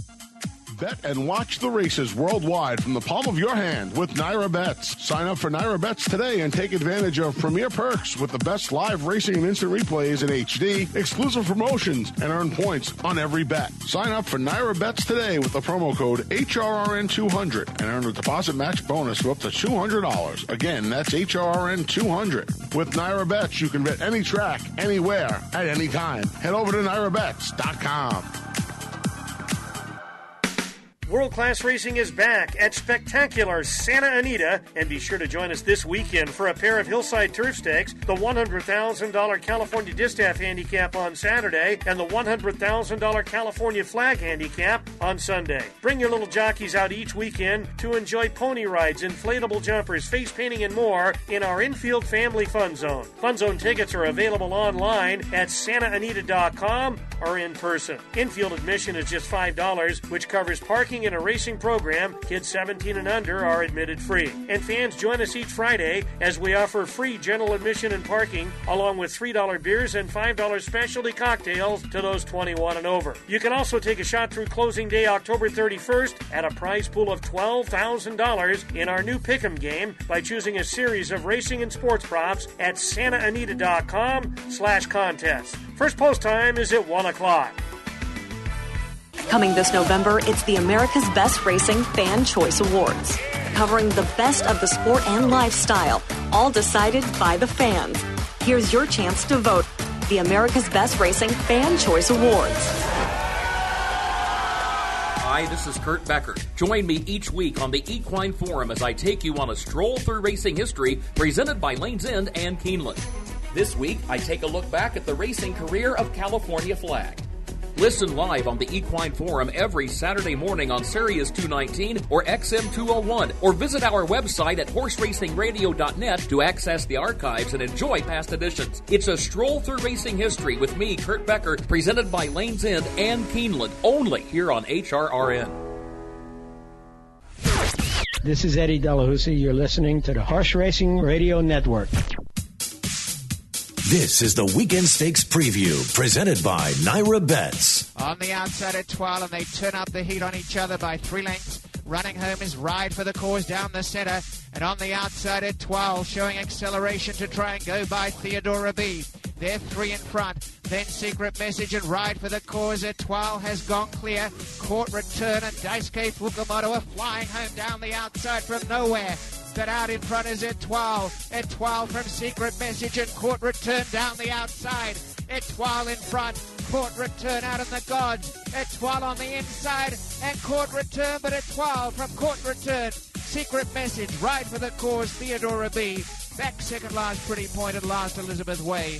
Bet and watch the races worldwide from the palm of your hand with Naira Bets. Sign up for Naira Bets today and take advantage of premier perks with the best live racing and instant replays in H D, exclusive promotions, and earn points on every bet. Sign up for Naira Bets today with the promo code H R R N two hundred and earn a deposit match bonus of up to two hundred dollars. Again, that's H R R N two hundred. With Naira Bets, you can bet any track, anywhere, at any time. Head over to Naira Bets dot com. World Class Racing is back at spectacular Santa Anita, and be sure to join us this weekend for a pair of Hillside Turf Stakes, the one hundred thousand dollars California Distaff Handicap on Saturday, and the one hundred thousand dollars California Flag Handicap on Sunday. Bring your little jockeys out each weekend to enjoy pony rides, inflatable jumpers, face painting, and more in our infield family fun zone. Fun zone tickets are available online at Santa Anita dot com or in person. Infield admission is just five dollars, which covers parking in a racing program. Kids seventeen and under are admitted free. And fans, join us each Friday as we offer free general admission and parking, along with three dollars beers and five dollars specialty cocktails to those twenty-one and over. You can also take a shot through closing day October thirty-first at a prize pool of twelve thousand dollars in our new Pick'em game by choosing a series of racing and sports props at Santa Anita dot com slash contest. First post time is at one o'clock. Coming this November, it's the America's Best Racing Fan Choice Awards, covering the best of the sport and lifestyle, all decided by the fans. Here's your chance to vote. The America's Best Racing Fan Choice Awards. Hi, this is Kurt Becker. Join me each week on the Equine Forum as I take you on a stroll through racing history presented by Lane's End and Keeneland. This week, I take a look back at the racing career of California Flag. Listen live on the Equine Forum every Saturday morning on Sirius two nineteen or X M two oh one, or visit our website at horse racing radio dot net to access the archives and enjoy past editions. It's a stroll through racing history with me, Kurt Becker, presented by Lane's End and Keeneland, only here on H R R N. This is Eddie Delahousie. You're listening to the Horse Racing Radio Network. This is the Weekend Stakes Preview, presented by Naira Bets. On the outside at twelve, and they turn up the heat on each other by three lengths. Running home is Ride for the Cause down the center. And on the outside at twelve, showing acceleration to try and go by Theodora B. They're three in front. Then Secret Message and Ride for the Cause at twelve has gone clear. Court Return and Daisuke Fukumoto are flying home down the outside from nowhere. But out in front is at twelve. At twelve from Secret Message and Court Return down the outside. At twelve in front. Court Return out in the gods. At twelve on the inside. And Court Return, but at twelve from Court Return. Secret Message, Ride for the Cause, Theodora B. Back second last, Pretty Pointed last, Elizabeth Way.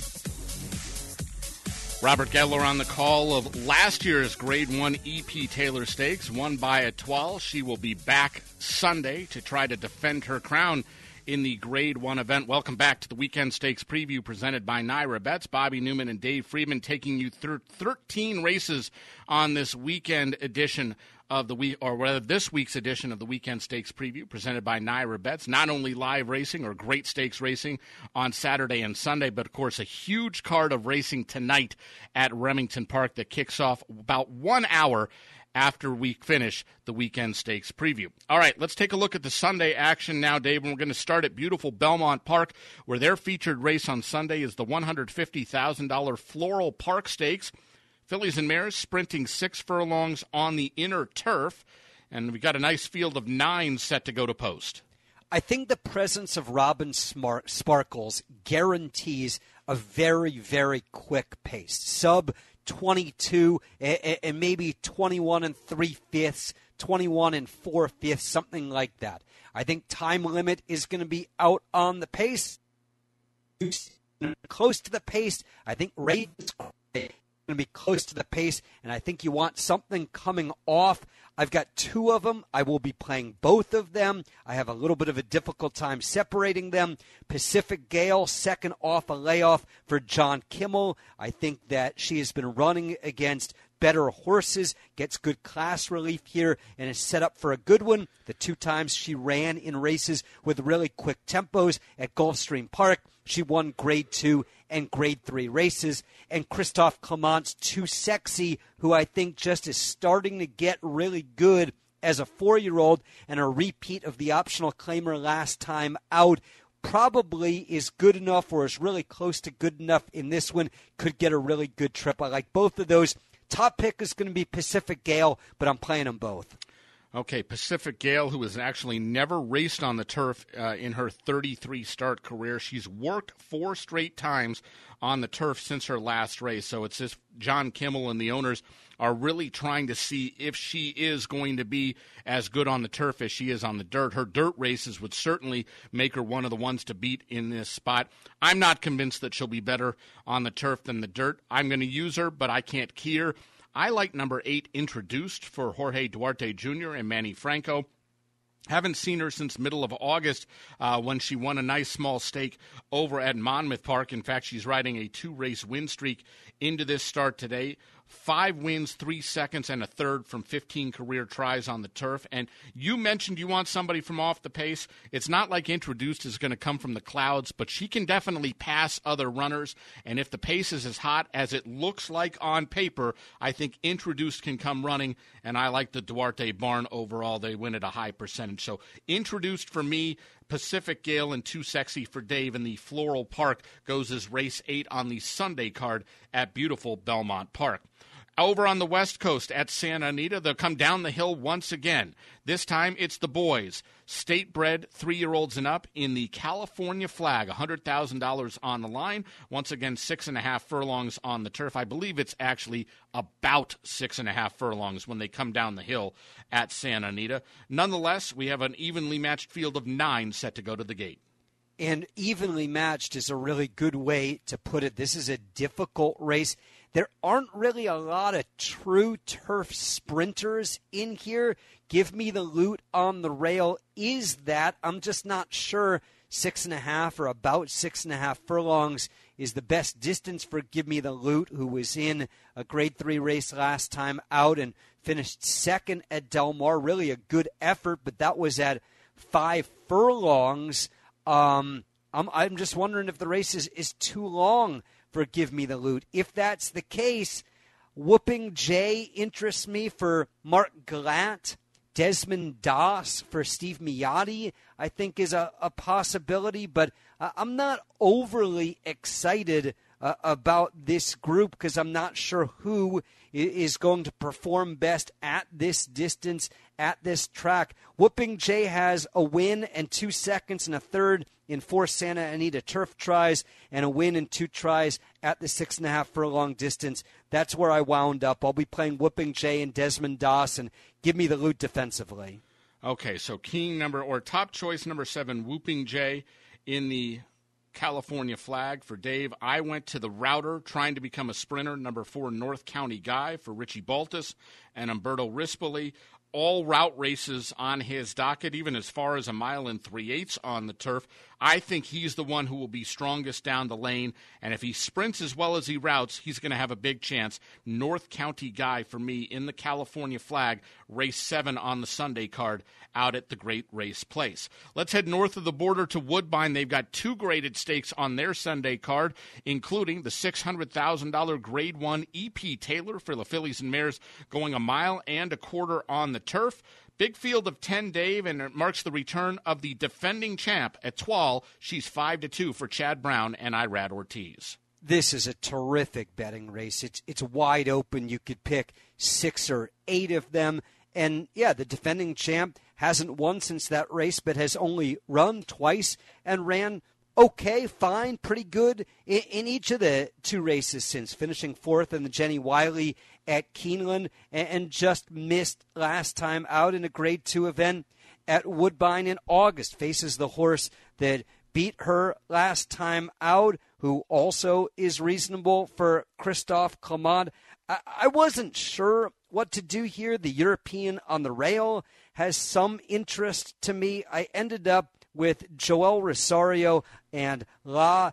Robert Gedler on the call of last year's Grade one E P Taylor Stakes, won by a twelve. She will be back Sunday to try to defend her crown in the Grade one event. Welcome back to the Weekend Stakes Preview presented by Naira Bets. Bobby Newman and Dave Friedman taking you through thirteen races on this weekend edition of the week, or rather this week's edition of the Weekend Stakes Preview presented by Naira Bets. Not only live racing or great stakes racing on Saturday and Sunday, but of course a huge card of racing tonight at Remington Park that kicks off about one hour after we finish the Weekend Stakes Preview. All right, let's take a look at the Sunday action now, Dave, and we're going to start at beautiful Belmont Park, where their featured race on Sunday is the one hundred fifty thousand dollars Floral Park Stakes. Fillies and mares sprinting six furlongs on the inner turf, and we've got a nice field of nine set to go to post. I think the presence of Robin Smart Sparkles guarantees a very, very quick pace. Sub twenty-two and maybe twenty-one and three-fifths, twenty-one and four-fifths, something like that. I think time limit is going to be out on the pace. Close to the pace. I think rate is going to be close to the pace, and I think you want something coming off. I've got two of them. I will be playing both of them. I have a little bit of a difficult time separating them. Pacific Gale, second off a layoff for John Kimmel. I think that she has been running against better horses, gets good class relief here, and is set up for a good one. The two times she ran in races with really quick tempos at Gulfstream Park, she won Grade two and Grade three races. And Christophe Clement's Too Sexy, who I think just is starting to get really good as a four-year-old, and a repeat of the optional claimer last time out, probably is good enough or is really close to good enough in this one, could get a really good trip. I like both of those. Top pick is going to be Pacific Gale, but I'm playing them both. Okay, Pacific Gale, who has actually never raced on the turf uh, in her thirty-three start career. She's worked four straight times on the turf since her last race. So it's as John Kimmel and the owners are really trying to see if she is going to be as good on the turf as she is on the dirt. Her dirt races would certainly make her one of the ones to beat in this spot. I'm not convinced that she'll be better on the turf than the dirt. I'm going to use her, but I can't key her. I like number eight, Introduced, for Jorge Duarte Junior and Manny Franco. Haven't seen her since middle of August uh, when she won a nice small stake over at Monmouth Park. In fact, she's riding a two-race win streak into this start today. Five wins, three seconds, and a third from fifteen career tries on the turf. And you mentioned you want somebody from off the pace. It's not like Introduced is going to come from the clouds, but she can definitely pass other runners. And if the pace is as hot as it looks like on paper, I think Introduced can come running. And I like the Duarte barn overall. They win at a high percentage. So Introduced for me, Pacific Gale, and Too Sexy for Dave. And the Floral Park goes as race eight on the Sunday card at beautiful Belmont Park. Over on the West Coast at Santa Anita, they'll come down the hill once again. This time it's the boys, state-bred three-year-olds and up in the California Flag, one hundred thousand dollars on the line. Once again, six and a half furlongs on the turf. I believe it's actually about six and a half furlongs when they come down the hill at Santa Anita. Nonetheless, we have an evenly matched field of nine set to go to the gate. And evenly matched is a really good way to put it. This is a difficult race. There aren't really a lot of true turf sprinters in here. Give Me the Loot on the rail is that. I'm just not sure six and a half or about six and a half furlongs is the best distance for Give Me the Loot, who was in a grade three race last time out and finished second at Del Mar. Really a good effort, but that was at five furlongs. Um, I'm, I'm just wondering if the race is, is too long for Give Me the Loot. If that's the case, Whooping J interests me for Mark Glatt. Desmond Doss for Steve Miotti, I think, is a, a possibility, but uh, I'm not overly excited uh, about this group because I'm not sure who is going to perform best at this distance, at this track. Whooping J has a win and two seconds and a third in four Santa Anita turf tries and a win and two tries at the six and a half furlong distance. That's where I wound up. I'll be playing Whooping J and Desmond Doss and Give Me the Loot defensively. Okay, so king number or top choice number seven, Whooping J in the California Flag for Dave. I went to the Router trying to become a sprinter, number four, North County Guy for Richie Baltus and Umberto Rispoli. All route races on his docket, even as far as a mile and three-eighths on the turf. I think he's the one who will be strongest down the lane, and if he sprints as well as he routes, he's going to have a big chance. North County Guy for me in the California Flag, race seven on the Sunday card out at the Great Race Place. Let's head north of the border to Woodbine. They've got two graded stakes on their Sunday card, including the six hundred thousand dollars Grade one E P Taylor for the Fillies and Mares going a mile and a quarter on the turf. Big field of ten, Dave, and it marks the return of the defending champ at Twal. She's five to two for Chad Brown and Irad Ortiz. This is a terrific betting race. It's it's wide open. You could pick six or eight of them. And, yeah, the defending champ hasn't won since that race, but has only run twice and ran okay, fine, pretty good in, in each of the two races since, finishing fourth in the Jenny Wiley at Keeneland and, and just missed last time out in a grade two event at Woodbine in August. Faces the horse that beat her last time out, who also is reasonable for Christophe Clement. I, I wasn't sure what to do here. The European on the rail has some interest to me. I ended up with Joel Rosario and La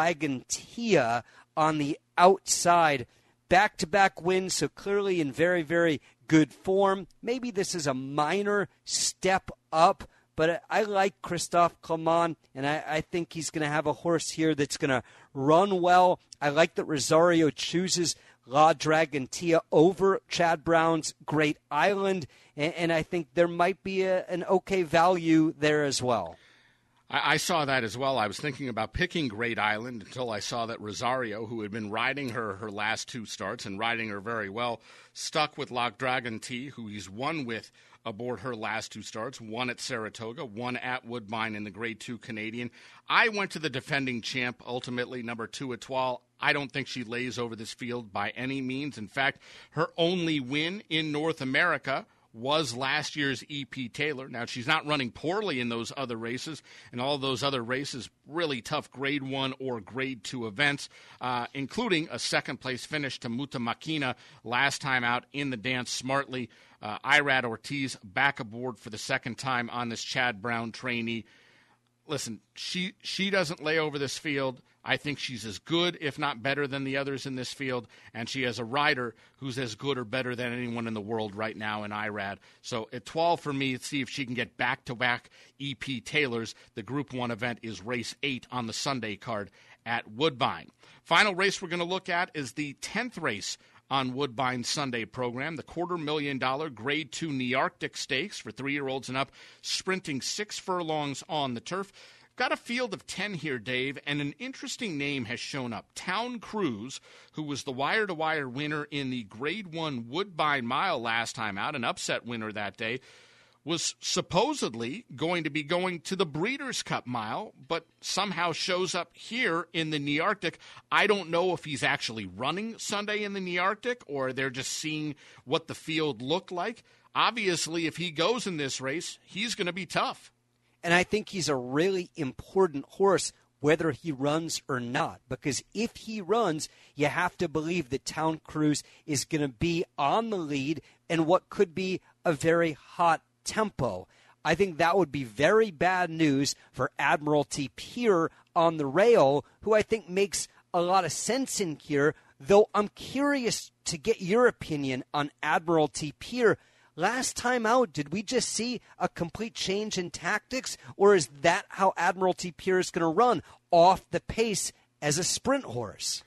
Dragontia on the outside. Back-to-back wins, so clearly in very, very good form. Maybe this is a minor step up, but I like Christophe Clement, and I, I think he's going to have a horse here that's going to run well. I like that Rosario chooses La Dragontia over Chad Brown's Great Island, and, and I think there might be a, an okay value there as well. I, I saw that as well. I was thinking about picking Great Island until I saw that Rosario, who had been riding her her last two starts and riding her very well, stuck with La Dragontia, who he's won with aboard her last two starts, one at Saratoga, one at Woodbine in the Grade two Canadian. I went to the defending champ, ultimately number two at Twal. I don't think she lays over this field by any means. In fact, her only win in North America was last year's E P Taylor. Now, she's not running poorly in those other races, and all those other races, really tough Grade one or Grade two events, uh, including a second-place finish to Muta Makina last time out in the Dance Smartly. Uh, Irad Ortiz back aboard for the second time on this Chad Brown trainee. Listen, she she doesn't lay over this field. I think she's as good, if not better, than the others in this field, and she has a rider who's as good or better than anyone in the world right now in Irad. So at twelve for me, let's see if she can get back-to-back E P Taylors. The Group one event is race eight on the Sunday card at Woodbine. Final race we're going to look at is the tenth race on Woodbine's Sunday program, the quarter million dollar Grade two Nearctic Stakes for three-year-olds and up, sprinting six furlongs on the turf. got a field of ten here, Dave, and an interesting name has shown up. Town Cruise, who was the wire-to-wire winner in the Grade one Woodbine Mile last time out, an upset winner that day, was supposedly going to be going to the Breeders' Cup Mile, but somehow shows up here in the Nearctic. I don't know if he's actually running Sunday in the Nearctic or they're just seeing what the field looked like. Obviously, if he goes in this race, he's going to be tough. And I think he's a really important horse whether he runs or not, because if he runs, you have to believe that Town Cruise is going to be on the lead in what could be a very hot tempo. I think that would be very bad news for Admiralty Pier on the rail, who I think makes a lot of sense in here, though I'm curious to get your opinion on Admiralty Pier. Last time out, did we just see a complete change in tactics, or is that how Admiralty Pier is going to run, off the pace as a sprint horse?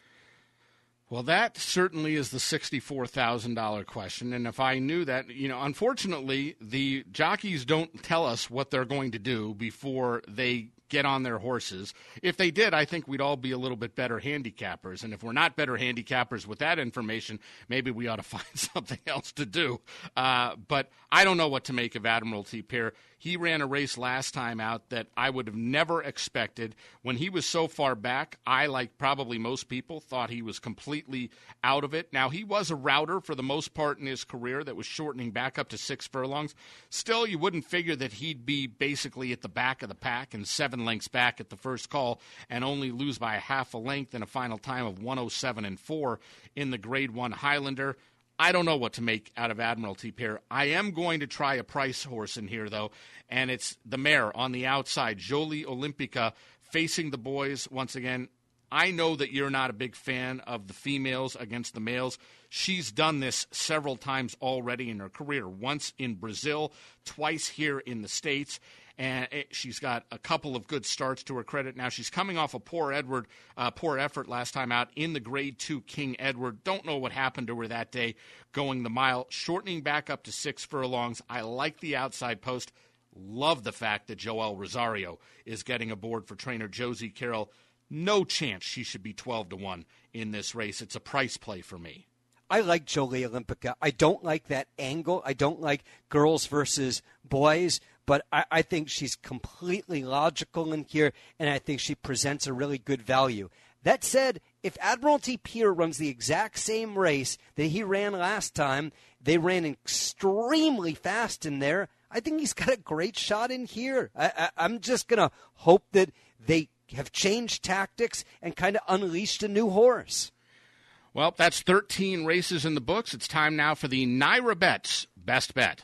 Well, that certainly is the sixty-four thousand dollars question, and if I knew that, you know, unfortunately, the jockeys don't tell us what they're going to do before they get on their horses. If they did, I think we'd all be a little bit better handicappers, and if we're not better handicappers with that information, maybe we ought to find something else to do. Uh, but I don't know what to make of Admiralty Pier. He ran a race last time out that I would have never expected. When he was so far back, I, like probably most people, thought he was completely out of it. Now, he was a router for the most part in his career that was shortening back up to six furlongs. Still, you wouldn't figure that he'd be basically at the back of the pack and seven lengths back at the first call and only lose by a half a length in a final time of one oh seven and four in the Grade one Highlander. I don't know what to make out of Admiralty Pier. I am going to try a price horse in here, though, and it's the mare on the outside, Jolie Olympica, facing the boys once again. I know that you're not a big fan of the females against the males. She's done this several times already in her career, once in Brazil, twice here in the States. And she's got a couple of good starts to her credit. Now, she's coming off a poor Edward, uh, poor effort last time out in the Grade two King Edward. Don't know what happened to her that day going the mile, shortening back up to six furlongs. I like the outside post. Love the fact that Joel Rosario is getting aboard for trainer Josie Carroll. No chance she should be twelve to one in this race. It's a price play for me. I like Jolie Olympica. I don't like that angle. I don't like girls versus boys. But I, I think she's completely logical in here, and I think she presents a really good value. That said, if Admiralty Pier runs the exact same race that he ran last time, they ran extremely fast in there, I think he's got a great shot in here. I, I, I'm just going to hope that they have changed tactics and kind of unleashed a new horse. Well, that's thirteen races in the books. It's time now for the Naira Bets Best Bet.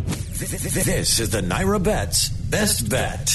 This is the Naira Bets Best Bet.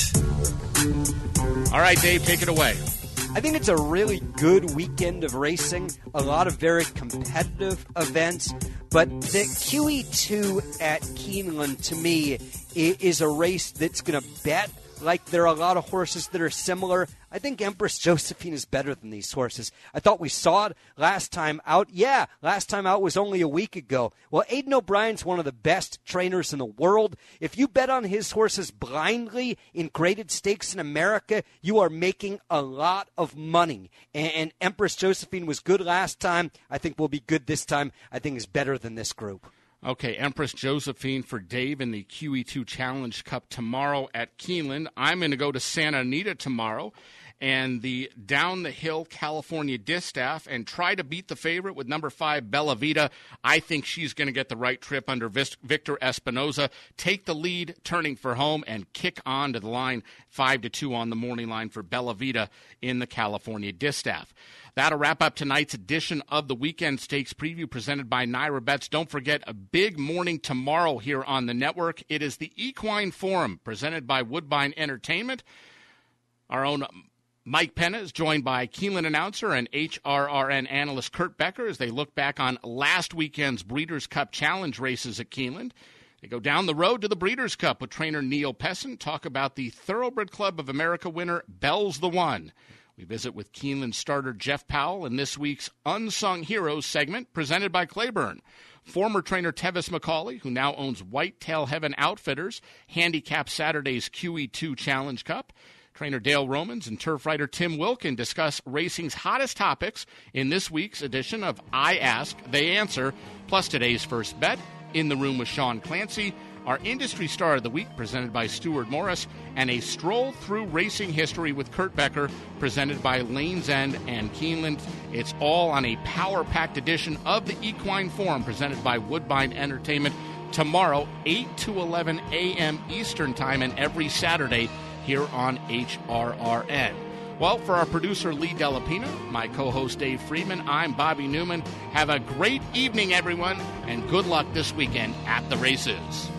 All right, Dave, take it away. I think it's a really good weekend of racing, a lot of very competitive events, but the Q E two at Keeneland, to me, is a race that's going to bet like there are a lot of horses that are similar. I think Empress Josephine is better than these horses. I thought we saw it last time out. Yeah, last time out was only a week ago. Well, Aidan O'Brien's one of the best trainers in the world. If you bet on his horses blindly in graded stakes in America, you are making a lot of money. And Empress Josephine was good last time. I think will be good this time. I think is better than this group. Okay, Empress Josephine for Dave in the Q E two Challenge Cup tomorrow at Keeneland. I'm going to go to Santa Anita tomorrow and the Down the Hill California Distaff and try to beat the favorite with number five, Bella Vita. I think she's going to get the right trip under Victor Espinoza, take the lead, turning for home, and kick on to the line, five to two on the morning line for Bella Vita in the California Distaff. That'll wrap up tonight's edition of the Weekend Stakes Preview presented by Naira Bets. Don't forget, a big morning tomorrow here on the network. It is the Equine Forum presented by Woodbine Entertainment. Our own Mike Penna is joined by Keeneland announcer and H R R N analyst Kurt Becker as they look back on last weekend's Breeders' Cup Challenge races at Keeneland. They go down the road to the Breeders' Cup with trainer Neil Pesson, talk about the Thoroughbred Club of America winner, Bell's the One. We visit with Keeneland starter Jeff Powell in this week's Unsung Heroes segment presented by Claiborne. Former trainer Tevis McCauley, who now owns Whitetail Heaven Outfitters, handicaps Saturday's Q E two Challenge Cup. Trainer Dale Romans and turf writer Tim Wilkin discuss racing's hottest topics in this week's edition of I Ask, They Answer, plus today's first bet, In the Room with Sean Clancy, our industry star of the week presented by Stuart Morris, and a stroll through racing history with Kurt Becker presented by Lane's End and Keeneland. It's all on a power-packed edition of the Equine Forum presented by Woodbine Entertainment tomorrow, eight to eleven a.m. Eastern Time, and every Saturday here on H R R N. Well, for our producer, Lee Delapina, my co-host, Dave Friedman, I'm Bobby Newman. Have a great evening, everyone, and good luck this weekend at the races.